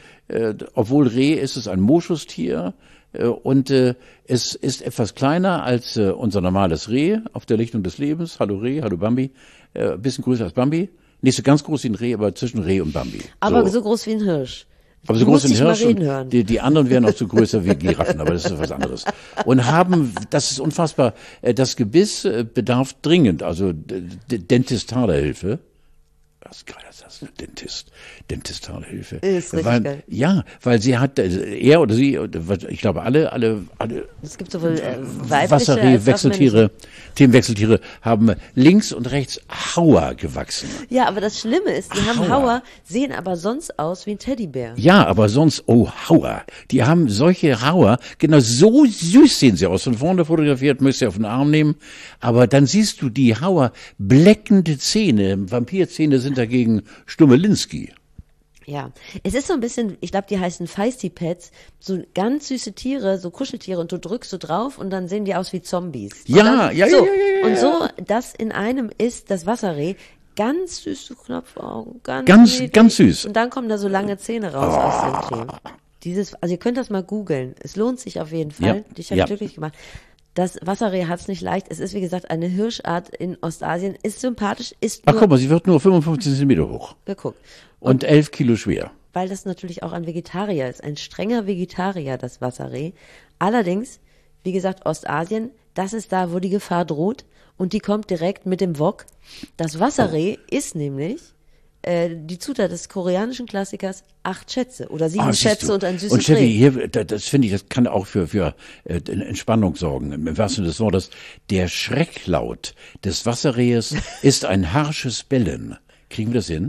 obwohl Reh ist es ein Moschustier und es ist etwas kleiner als unser normales Reh auf der Lichtung des Lebens. Hallo Reh, hallo Bambi, bisschen größer als Bambi. Nicht so ganz groß wie ein Reh, aber zwischen Reh und Bambi. Aber so groß wie ein Hirsch. Aber so groß wie ein Hirsch und die anderen wären noch so größer wie Giraffen, aber das ist was anderes. Und das ist unfassbar, das Gebiss bedarf dringend, also dentistale Hilfe. Was geil ist das, dentistale Hilfe. Ist richtig geil. Ja, weil sie hat, er oder sie, ich glaube alle. Es gibt sowohl weibliche Wasserreh-Wechseltiere, Themenwechseltiere haben links und rechts Hauer gewachsen. Ja, aber das Schlimme ist, die haben Hauer, sehen aber sonst aus wie ein Teddybär. Ja, aber sonst, Hauer. Die haben solche Hauer, genau so süß sehen sie aus. Von vorne fotografiert, müsst ihr auf den Arm nehmen. Aber dann siehst du die Hauer, bleckende Zähne, Vampirzähne sind dagegen Stummelinski. Ja, es ist so ein bisschen, ich glaube, die heißen Feisty Pets, so ganz süße Tiere, so Kuscheltiere und du drückst so drauf und dann sehen die aus wie Zombies. Ja. Und so, das in einem ist das Wasserreh, ganz süße Knopfaugen, ganz süß. Und dann kommen da so lange Zähne raus aus dem Themen. Also ihr könnt das mal googeln, es lohnt sich auf jeden Fall, dich hat glücklich gemacht. Das Wasserreh hat's nicht leicht. Es ist, wie gesagt, eine Hirschart in Ostasien. Ist sympathisch, ist nur... Ach, guck mal, sie wird nur 55 Zentimeter hoch. Geguckt. Und 11 Kilo schwer. Weil das natürlich auch ein Vegetarier ist. Ein strenger Vegetarier, das Wasserreh. Allerdings, wie gesagt, Ostasien, das ist da, wo die Gefahr droht. Und die kommt direkt mit dem Wok. Das Wasserreh ist nämlich die Zutat des koreanischen Klassikers 8 Schätze oder 7 Schätze und ein süßes Reh. Und Steffi, hier, das finde ich, das kann auch für Entspannung sorgen, im wahrsten Sinne des Wortes. Der Schrecklaut des Wasserrehes ist ein harsches Bellen. Kriegen wir das hin?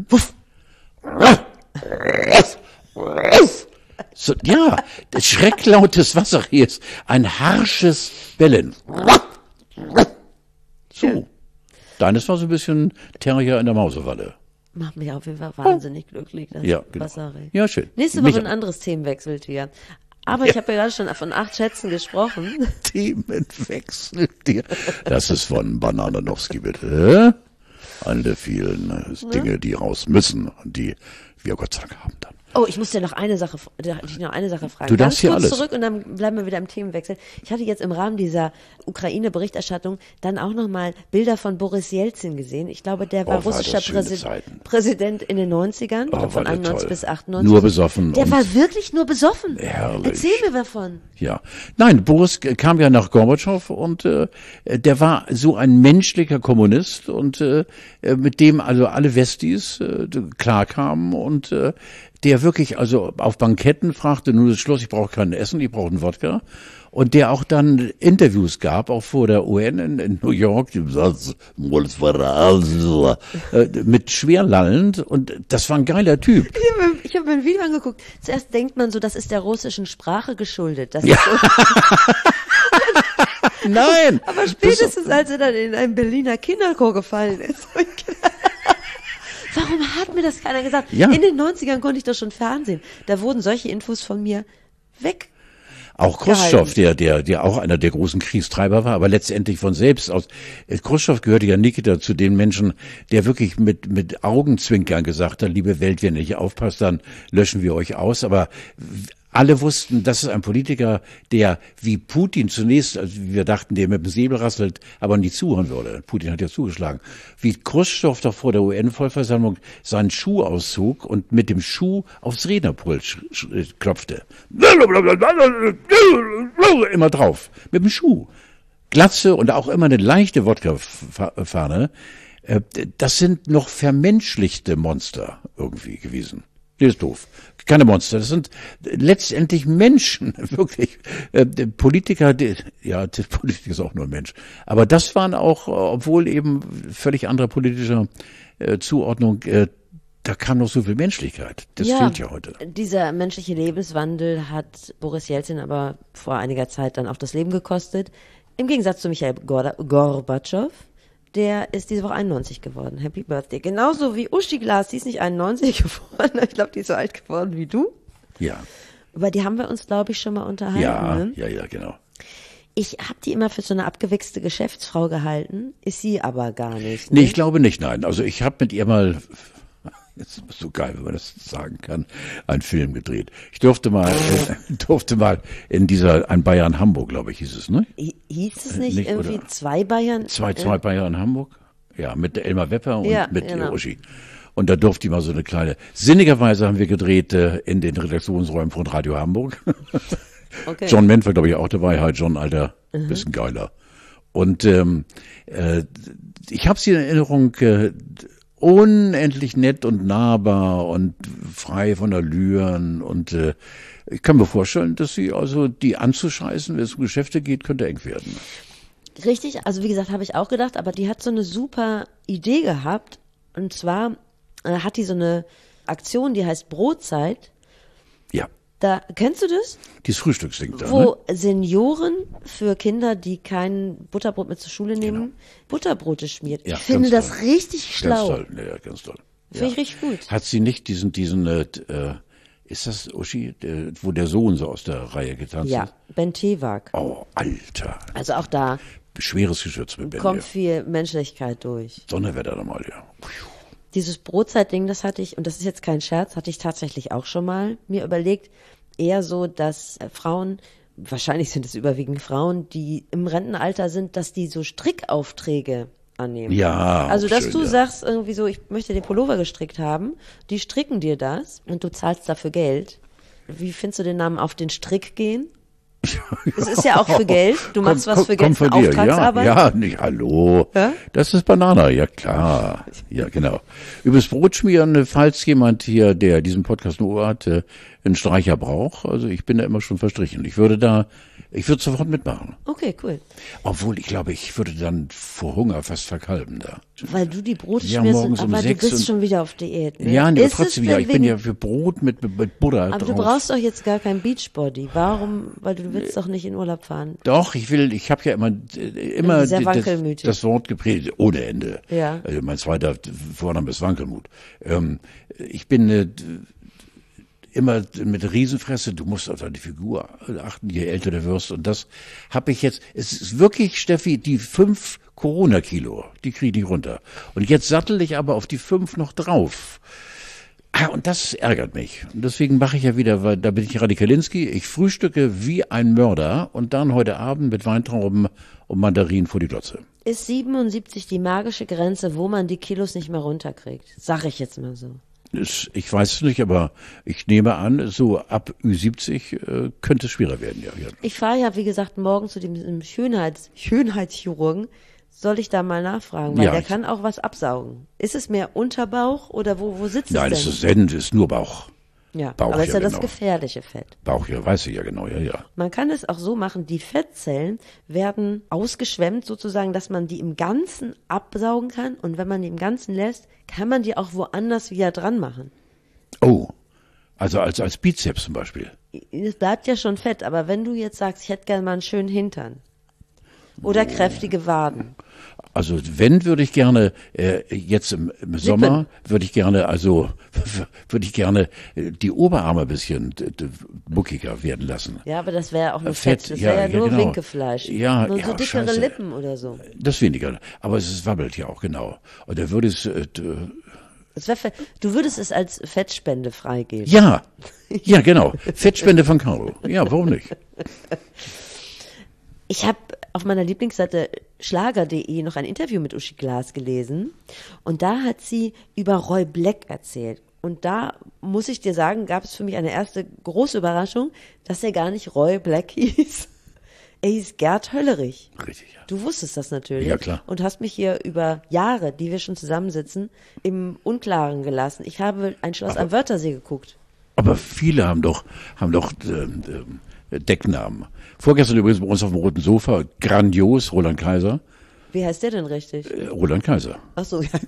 So, ja, der Schrecklaut des Wasserrehs, ein harsches Bellen. So. Deines war so ein bisschen Terrier in der Mausewalle. Macht mich auf jeden Fall wahnsinnig glücklich, das Wasserreh. Ja, schön. Nächste Woche ein anderes Themenwechseltier. Aber ich habe ja gerade schon von 8 Schätzen gesprochen. Themenwechseltier. Das ist von Bananowski, bitte. Eine der vielen Dinge, die raus müssen und die wir Gott sei Dank haben dann. Oh, ich muss dir noch eine Sache fragen. Du darfst hier Ganz kurz alles. zurück und dann bleiben wir wieder im Themenwechsel. Ich hatte jetzt im Rahmen dieser Ukraine-Berichterstattung dann auch nochmal Bilder von Boris Jelzin gesehen. Ich glaube, der war war russischer das schöne Zeiten. Präsident in den 90ern, war von der 91 toll. bis 98. Nur besoffen. Der und war wirklich nur besoffen. Herrlich. Erzähl mir davon. Ja, nein, Boris kam ja nach Gorbatschow und der war so ein menschlicher Kommunist und mit dem also alle Westis klarkamen und der wirklich also auf Banketten fragte, nun ist Schluss, ich brauche kein Essen, ich brauche einen Wodka. Und der auch dann Interviews gab, auch vor der UN in New York, mit schwer lallend. Und das war ein geiler Typ. Ich habe mir ein Video angeguckt. Zuerst denkt man so, das ist der russischen Sprache geschuldet. Das Ja. ist so, Nein! aber spätestens, als er dann in einen Berliner Kinderchor gefallen ist. Warum hat mir das keiner gesagt? Ja. In den 90ern konnte ich doch schon Fernsehen. Da wurden solche Infos von mir weg. Auch Chruschtschow, der auch einer der großen Kriegstreiber war, aber letztendlich von selbst aus. Chruschtschow gehörte ja Nikita zu den Menschen, der wirklich mit Augenzwinkern gesagt hat, liebe Welt, wenn ihr nicht aufpasst, dann löschen wir euch aus. Aber alle wussten, das ist ein Politiker, der wie Putin zunächst, also wir dachten, der mit dem Säbel rasselt, aber nie zuhören würde. Putin hat ja zugeschlagen. Wie Chruschtschow doch vor der UN-Vollversammlung seinen Schuh auszog und mit dem Schuh aufs Rednerpult klopfte. Immer drauf. Mit dem Schuh. Glatze und auch immer eine leichte Wodka-Fahne. Das sind noch vermenschlichte Monster irgendwie gewesen. Das ist doof. Keine Monster. Das sind letztendlich Menschen, wirklich. Politiker, Politiker ist auch nur ein Mensch. Aber das waren auch, obwohl eben völlig andere politische Zuordnung, da kam noch so viel Menschlichkeit. Das fehlt ja heute. Dieser menschliche Lebenswandel hat Boris Jelzin aber vor einiger Zeit dann auch das Leben gekostet. Im Gegensatz zu Michail Gorbatschow. Der ist diese Woche 91 geworden. Happy Birthday. Genauso wie Uschi Glas, die ist nicht 91 geworden. Ich glaube, die ist so alt geworden wie du. Ja. Über die haben wir uns, glaube ich, schon mal unterhalten. Ja, genau. Ich habe die immer für so eine abgewichste Geschäftsfrau gehalten, ist sie aber gar nicht. Nee, ich glaube nicht, nein. Also ich habe mit ihr mal, das ist so geil, wenn man das sagen kann, einen Film gedreht. Ich durfte mal in ein Bayern Hamburg, glaube ich, hieß es, ne? Hieß es nicht irgendwie oder? zwei Bayern? Zwei Bayern Hamburg? Ja, mit Elmar Wepper und mit genau. Uschi. Und da durfte ich mal so eine kleine, sinnigerweise haben wir gedreht in den Redaktionsräumen von Radio Hamburg. Okay. John Ment war, glaube ich, auch dabei. Hi John, Alter, bisschen geiler. Und ich habe sie in Erinnerung, unendlich nett und nahbar und frei von Allüren. Und ich kann mir vorstellen, dass sie also die anzuscheißen, wenn es um Geschäfte geht, könnte eng werden. Richtig, also wie gesagt, habe ich auch gedacht, aber die hat so eine super Idee gehabt. Und zwar hat die so eine Aktion, die heißt Brotzeit. Ja. Da, kennst du das? Dieses Frühstücksding da, Wo ne? Senioren für Kinder, die kein Butterbrot mit zur Schule nehmen, Butterbrote schmiert. Ja, Ich finde ganz das toll. richtig Ganz schlau. toll, ja, ganz toll. Finde ich richtig gut. Hat sie nicht diesen ist das Uschi, wo der Sohn so aus der Reihe getanzt Ja, ist? Ben Tewak. Oh, Alter. Also auch da Schweres Geschütz mit Ben. kommt Ja. viel Menschlichkeit durch. Donnerwetter nochmal, ja. Dieses Brotzeitding, das hatte ich, und das ist jetzt kein Scherz, hatte ich tatsächlich auch schon mal mir überlegt, eher so, dass Frauen, wahrscheinlich sind es überwiegend Frauen, die im Rentenalter sind, dass die so Strickaufträge annehmen. Ja, Also, auch dass schön, du ja. sagst irgendwie so, ich möchte den Pullover gestrickt haben, die stricken dir das und du zahlst dafür Geld. Wie findest du den Namen auf den Strick gehen? Es ist ja auch für Geld. Du machst was für Geld, für von dir. Auftragsarbeit. Ja, nicht, hallo. Ja? Das ist Banana, ja klar. Ja, genau. Übers Brot schmieren, falls jemand hier, der diesen Podcast nur hat, einen Streicher braucht. Also ich bin da immer schon verstrichen. Ich würde sofort mitmachen. Okay, cool. Obwohl, ich glaube, ich würde dann vor Hunger fast verkalben da. Weil du die Brote Ja, schmierst, morgens um aber du 6 bist und- schon wieder auf Diät. Ne? Ja, nee, Ist trotzdem, es ja, denn ich bin wegen- ja für Brot mit Butter Aber drauf. du brauchst doch jetzt gar kein Beachbody. Warum? Weil du willst doch nicht in Urlaub fahren. Doch, ich habe ja immer Sehr wankelmütig. das Wort gepredigt, ohne Ende. Ja. Also mein zweiter Vorname ist Wankelmut. Ich bin immer mit Riesenfresse, du musst auf deine Figur achten, je älter du wirst. Und das habe ich jetzt, es ist wirklich, Steffi, die 5 Corona-Kilo, die kriege ich nicht runter. Und jetzt sattel ich aber auf die 5 noch drauf. Und das ärgert mich. Und deswegen mache ich ja wieder, weil da bin ich Radikalinski, ich frühstücke wie ein Mörder und dann heute Abend mit Weintrauben und Mandarinen vor die Glotze. Ist 77 die magische Grenze, wo man die Kilos nicht mehr runterkriegt? Sag ich jetzt mal so. Ich weiß es nicht, aber ich nehme an, so ab Ü70 könnte es schwerer werden. Ja. Ich fahre ja, wie gesagt, morgen zu dem Schönheitschirurgen. Soll ich da mal nachfragen? Weil Ja, der kann auch was absaugen. Ist es mehr Unterbauch oder wo sitzt Nein, es es denn? ist Send, es ist nur Bauch. Ja, Bauch, aber es ist ja ja, das genau. gefährliche Fett. Bauch, ja, weiß ich ja genau, ja. Man kann es auch so machen, die Fettzellen werden ausgeschwemmt sozusagen, dass man die im Ganzen absaugen kann und wenn man die im Ganzen lässt, kann man die auch woanders wieder dran machen. Oh, also als Bizeps zum Beispiel. Es bleibt ja schon Fett, aber wenn du jetzt sagst, ich hätte gerne mal einen schönen Hintern oder kräftige Waden. Also wenn, würde ich gerne jetzt im Sommer würde ich gerne die Oberarme ein bisschen buckiger werden lassen. Ja, aber das wäre auch nur Fett, Fett. Das ja, wäre ja ja, nur genau. Winkefleisch. Ja, nur ja, so dickere scheiße. Lippen oder so. Das weniger, aber es wabbelt ja auch genau. Und da würde es Du würdest es als Fettspende freigeben. ja, genau. Fettspende von Caro. Ja, warum nicht? Ich habe auf meiner Lieblingsseite schlager.de noch ein Interview mit Uschi Glas gelesen und da hat sie über Roy Black erzählt. Und da muss ich dir sagen, gab es für mich eine erste große Überraschung, dass er gar nicht Roy Black hieß. Er hieß Gerd Höllerich. Richtig, ja. Du wusstest das natürlich. Ja, klar. Und hast mich hier über Jahre, die wir schon zusammensitzen, im Unklaren gelassen. Ich habe ein Schloss am Wörthersee geguckt. Aber viele haben doch Decknamen. Vorgestern übrigens bei uns auf dem roten Sofa, grandios, Roland Kaiser. Wie heißt der denn richtig? Roland Kaiser. Ach so, ja.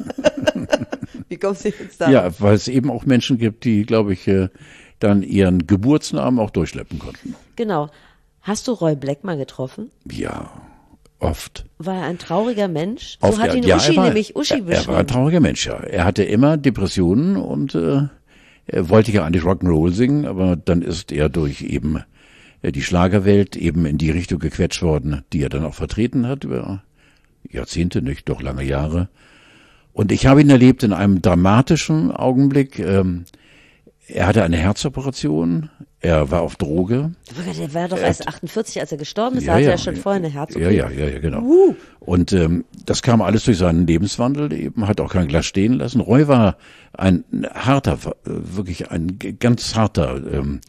Wie kommst du jetzt da? Ja, weil es eben auch Menschen gibt, die, glaube ich, dann ihren Geburtsnamen auch durchschleppen konnten. Genau. Hast du Roy Black mal getroffen? Ja, oft. War er ein trauriger Mensch? Oft, So hat ihn ja, Uschi er war beschrieben. ein trauriger Mensch, ja. Er hatte immer Depressionen und er wollte ja eigentlich Rock'n'Roll singen, aber dann ist er durch eben die Schlagerwelt eben in die Richtung gequetscht worden, die er dann auch vertreten hat über Jahrzehnte, nicht, doch lange Jahre. Und ich habe ihn erlebt in einem dramatischen Augenblick. Er hatte eine Herzoperation, er war auf Droge. Der war doch erst 48, als er gestorben ist. Ja, Da hatte ja, er schon vorher eine Herz-OP. Ja, genau. Und das kam alles durch seinen Lebenswandel eben, hat auch kein Glas stehen lassen. Roy war ein harter, wirklich ein ganz harter,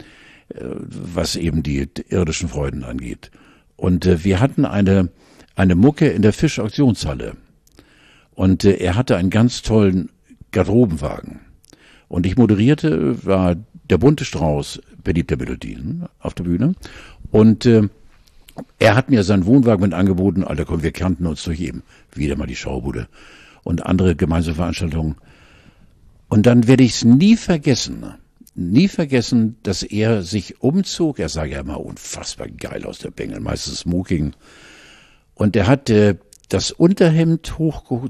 was eben die irdischen Freuden angeht. Und wir hatten eine Mucke in der Fischauktionshalle. Und er hatte einen ganz tollen Garderobenwagen. Und ich moderierte, war der bunte Strauß beliebter Melodien auf der Bühne. Und er hat mir seinen Wohnwagen mit angeboten. Alter, komm, wir kannten uns durch eben wieder mal die Schaubude und andere gemeinsame Veranstaltungen. Und dann werde ich es nie vergessen, dass er sich umzog. Er sah ja immer unfassbar geil aus, der Bengel, meistens Smoking. Und er hat das Unterhemd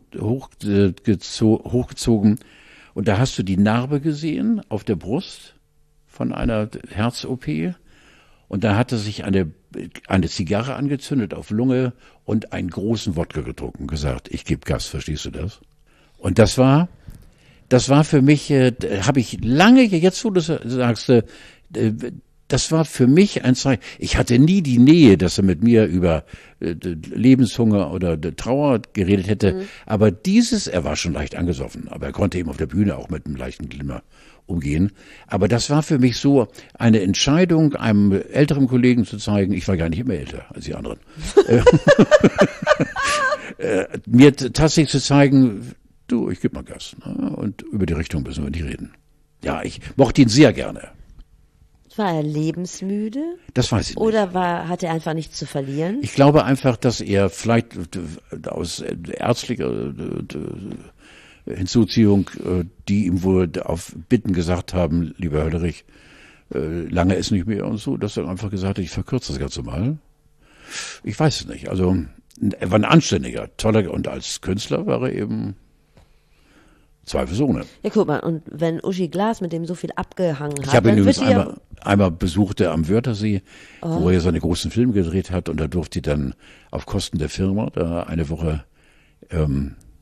hochgezogen. Und da hast du die Narbe gesehen auf der Brust von einer Herz-OP. Und da hat er sich eine Zigarre angezündet auf Lunge und einen großen Wodka getrunken und gesagt, ich gebe Gas, verstehst du das? Und das war für mich, habe ich lange, jetzt wo du sagst, das war für mich ein Zeichen. Ich hatte nie die Nähe, dass er mit mir über Lebenshunger oder Trauer geredet hätte. Aber er war schon leicht angesoffen, aber er konnte eben auf der Bühne auch mit einem leichten Glimmer umgehen. Aber das war für mich so eine Entscheidung, einem älteren Kollegen zu zeigen, ich war gar nicht immer älter als die anderen, mir tatsächlich zu zeigen, du, ich gebe mal Gas. Ne? Und über die Richtung müssen wir nicht reden. Ja, ich mochte ihn sehr gerne. War er lebensmüde? Das weiß ich nicht. Oder hat er einfach nichts zu verlieren? Ich glaube einfach, dass er vielleicht aus ärztlicher Hinzuziehung, die ihm wohl auf Bitten gesagt haben, lieber Höllerich, lange ist nicht mehr und so, dass er einfach gesagt hat, ich verkürze das Ganze mal. Ich weiß es nicht. Also er war ein anständiger, toller und als Künstler war er eben zweifelsohne. Ja, guck mal, und wenn Uschi Glas mit dem so viel abgehangen hat, ich habe ihn dann wird übrigens einmal besucht am Wörthersee, wo er seine großen Filme gedreht hat und da durfte ich dann auf Kosten der Firma da eine Woche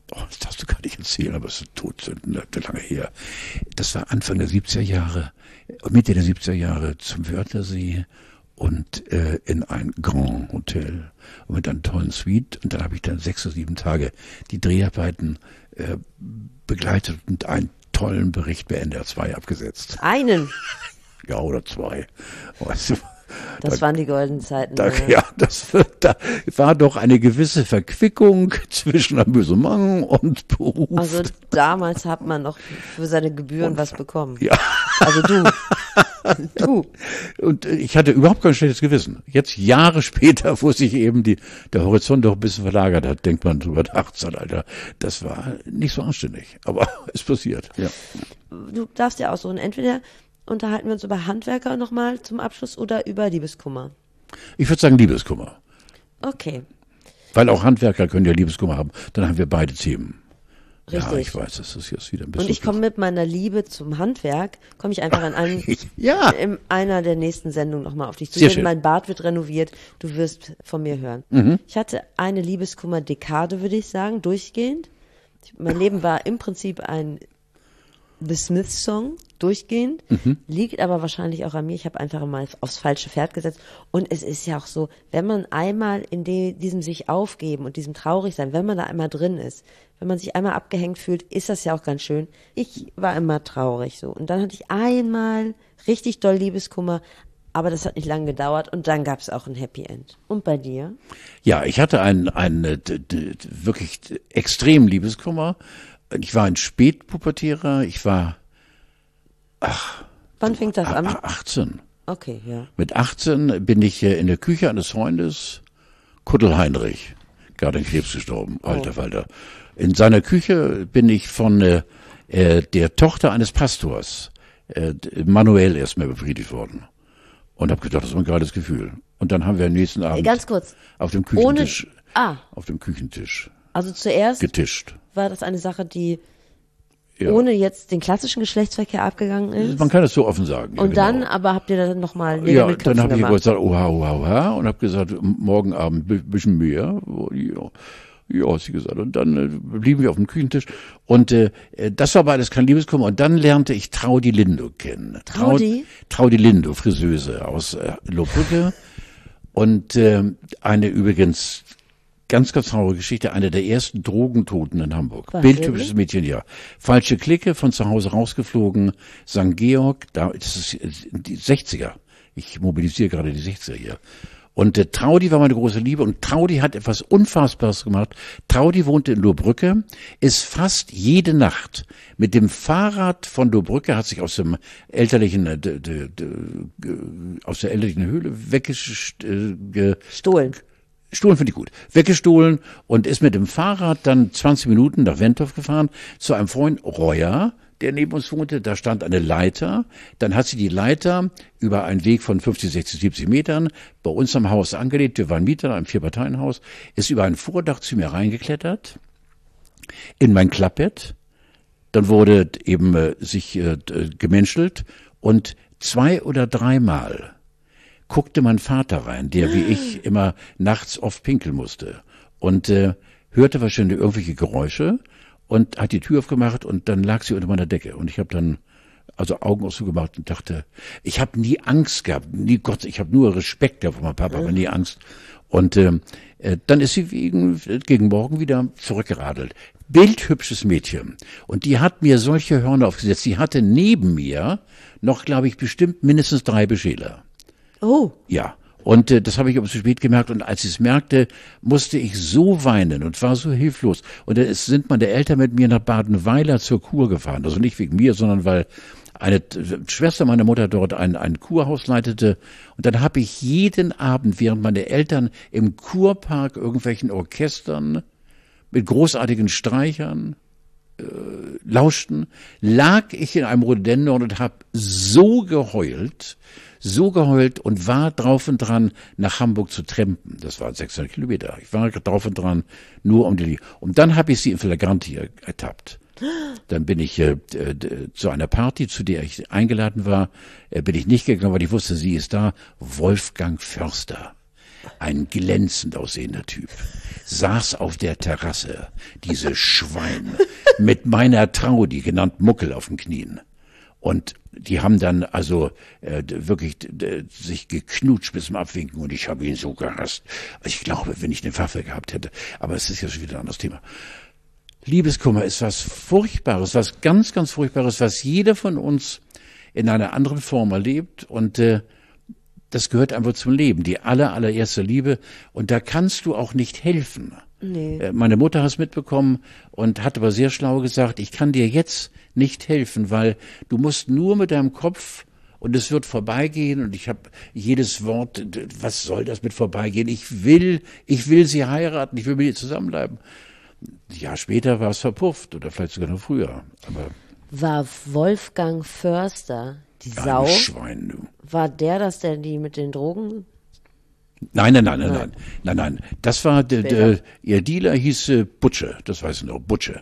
das darfst du gar nicht erzählen, aber es ist todsünden, lange her. Das war Anfang der 70er Jahre, Mitte der 70er Jahre zum Wörthersee und in ein Grand Hotel und mit einer tollen Suite. Und dann habe ich dann 6 oder 7 Tage die Dreharbeiten begleitet und einen tollen Bericht bei NDR 2 abgesetzt. Einen? Ja, oder 2. Weißt du, das waren die goldenen Zeiten. da war doch eine gewisse Verquickung zwischen Amüsement und Beruf. Also damals hat man noch für seine Gebühren was bekommen. Ja. Also du. Und ich hatte überhaupt kein schlechtes Gewissen. Jetzt Jahre später, wo sich eben der Horizont doch ein bisschen verlagert hat, denkt man drüber nach, Alter, das war nicht so anständig. Aber es passiert, ja. Du darfst ja aussuchen, entweder unterhalten wir uns über Handwerker nochmal zum Abschluss oder über Liebeskummer. Ich würde sagen Liebeskummer. Okay. Weil auch Handwerker können ja Liebeskummer haben. Dann haben wir beide Themen. Richtig. Ja, ich weiß, das ist jetzt wieder ein bisschen. Und ich komme mit meiner Liebe zum Handwerk, komme ich einfach in einer der nächsten Sendungen nochmal auf dich zu. Sehr schön. Mein Bad wird renoviert, du wirst von mir hören. Ich hatte eine Liebeskummer-Dekade, würde ich sagen, durchgehend. Mein Leben war im Prinzip ein The Smiths Song, durchgehend, liegt aber wahrscheinlich auch an mir. Ich habe einfach mal aufs falsche Pferd gesetzt. Und es ist ja auch so, wenn man einmal in diesem sich aufgeben und diesem traurig sein, wenn man da einmal drin ist, wenn man sich einmal abgehängt fühlt, ist das ja auch ganz schön. Ich war immer traurig so. Und dann hatte ich einmal richtig doll Liebeskummer, aber das hat nicht lange gedauert und dann gab es auch ein Happy End. Und bei dir? Ja, ich hatte einen wirklich extrem Liebeskummer. Ich war ein Spätpubertierer, Wann fängt das an? 18. Okay, ja. Mit 18 bin ich in der Küche eines Freundes, Kuttel Heinrich, gerade an Krebs gestorben, alter Falter. In seiner Küche bin ich von der Tochter eines Pastors manuell erstmal befriedigt worden. Und habe gedacht, das war ein geiles Gefühl. Und dann haben wir am nächsten Abend ganz kurz. Auf dem Küchentisch Also zuerst getischt. War das eine Sache, die Ja. ohne jetzt den klassischen Geschlechtsverkehr abgegangen ist? Man kann es so offen sagen. Und ja, dann, genau. aber habt ihr dann nochmal Ja, dann habe ich gesagt, oha, und habe gesagt, morgen Abend ein bisschen mehr. Ja, hat sie gesagt. Und dann blieben wir auf dem Küchentisch. Und das war beides kein Liebeskummer. Und dann lernte ich Traudi Lindo kennen. Traudi Lindo, Friseuse aus Lohbrücke. Und eine übrigens ganz, ganz traurige Geschichte, eine der ersten Drogentoten in Hamburg. Bildtypisches Mädchen, ja. Falsche Clique, von zu Hause rausgeflogen, St. Georg, da ist es die 60er. Ich mobilisiere gerade die 60er hier. Und Traudi war meine große Liebe und Traudi hat etwas Unfassbares gemacht. Traudi wohnte in Lohbrücke, ist fast jede Nacht mit dem Fahrrad von Lohbrücke, hat sich aus dem elterlichen, aus der elterlichen Höhle Stohlen. Stohlen finde ich gut. Weggestohlen und ist mit dem Fahrrad dann 20 Minuten nach Wentorf gefahren zu einem Freund Reuer, der neben uns wohnte. Da stand eine Leiter. Dann hat sie die Leiter über einen Weg von 50, 60, 70 Metern bei uns am Haus angelegt. Wir waren Mieter in einem 4-Parteien-Haus. Ist über ein Vordach zu mir reingeklettert, in mein Klappbett. Dann wurde eben sich gemenschelt und 2 oder 3 Mal guckte mein Vater rein, der wie ich immer nachts oft pinkeln musste und hörte wahrscheinlich irgendwelche Geräusche und hat die Tür aufgemacht und dann lag sie unter meiner Decke und ich habe dann also Augen auch so gemacht und dachte, ich habe nie Angst gehabt, ich habe nur Respekt gehabt vor meinem Papa, aber nie Angst. Und dann ist sie gegen morgen wieder zurückgeradelt. Bildhübsches Mädchen. Und die hat mir solche Hörner aufgesetzt. Sie hatte neben mir noch, glaube ich, bestimmt mindestens 3 Beschäler. Oh. Ja, und das habe ich aber zu spät gemerkt. Und als ich es merkte, musste ich so weinen und war so hilflos. Und dann sind meine Eltern mit mir nach Badenweiler zur Kur gefahren. Also nicht wegen mir, sondern weil eine Schwester meiner Mutter dort ein Kurhaus leitete. Und dann habe ich jeden Abend, während meine Eltern im Kurpark irgendwelchen Orchestern mit großartigen Streichern lauschten, lag ich in einem Rhododendron und habe so geheult und war drauf und dran, nach Hamburg zu trampen. Das waren 600 Kilometer. Ich war drauf und dran, nur um die. Und dann habe ich sie in Flagranti ertappt. Dann bin ich zu einer Party, zu der ich eingeladen war, bin ich nicht gegangen, weil ich wusste, sie ist da. Wolfgang Förster. ein glänzend aussehender Typ, saß auf der Terrasse, diese Schwein, mit meiner Traudi, genannt Muckel, auf den Knien. Und die haben dann also wirklich sich geknutscht bis zum Abwinken und ich habe ihn so gehasst. Ich glaube, wenn ich eine Waffe gehabt hätte. Aber es ist ja schon wieder ein anderes Thema. Liebeskummer ist was Furchtbares, was ganz, ganz Furchtbares, was jeder von uns in einer anderen Form erlebt. Und das gehört einfach zum Leben, die allererste Liebe. Und da kannst du auch nicht helfen. Nee. Meine Mutter hat es mitbekommen und hat aber sehr schlau gesagt, ich kann dir jetzt nicht helfen, weil du musst nur mit deinem Kopf und es wird vorbeigehen und ich habe jedes Wort, was soll das mit vorbeigehen? Ich will sie heiraten, ich will mit ihr zusammenbleiben. Ein Jahr später war es verpufft oder vielleicht sogar noch früher. Aber war Wolfgang Förster, die Sau, ein Schwein, du. War der die mit den Drogen? Nein. Das war ihr Dealer hieß Butsche, das weiß ich noch, Butsche,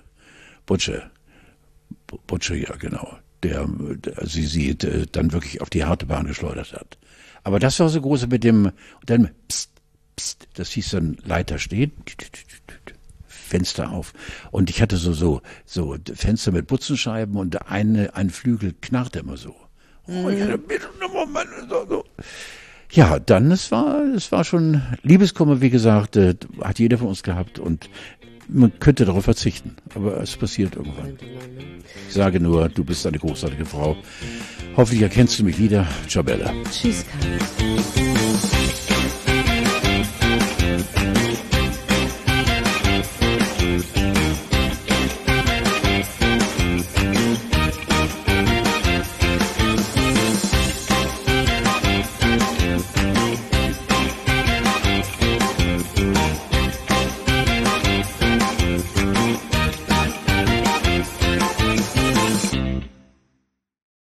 ja genau, der sie dann wirklich auf die harte Bahn geschleudert hat. Aber das war so groß mit dem, und dann pst, das hieß dann Leiter stehen, Fenster auf. Und ich hatte so Fenster mit Butzenscheiben und ein Flügel knarrte immer so. Oh, ich hatte Moment, so. Ja, dann, es war schon Liebeskummer, wie gesagt, hat jeder von uns gehabt und man könnte darauf verzichten, aber es passiert irgendwann. Ich sage nur, du bist eine großartige Frau. Hoffentlich erkennst du mich wieder. Ciao, Bella. Tschüss, Karl.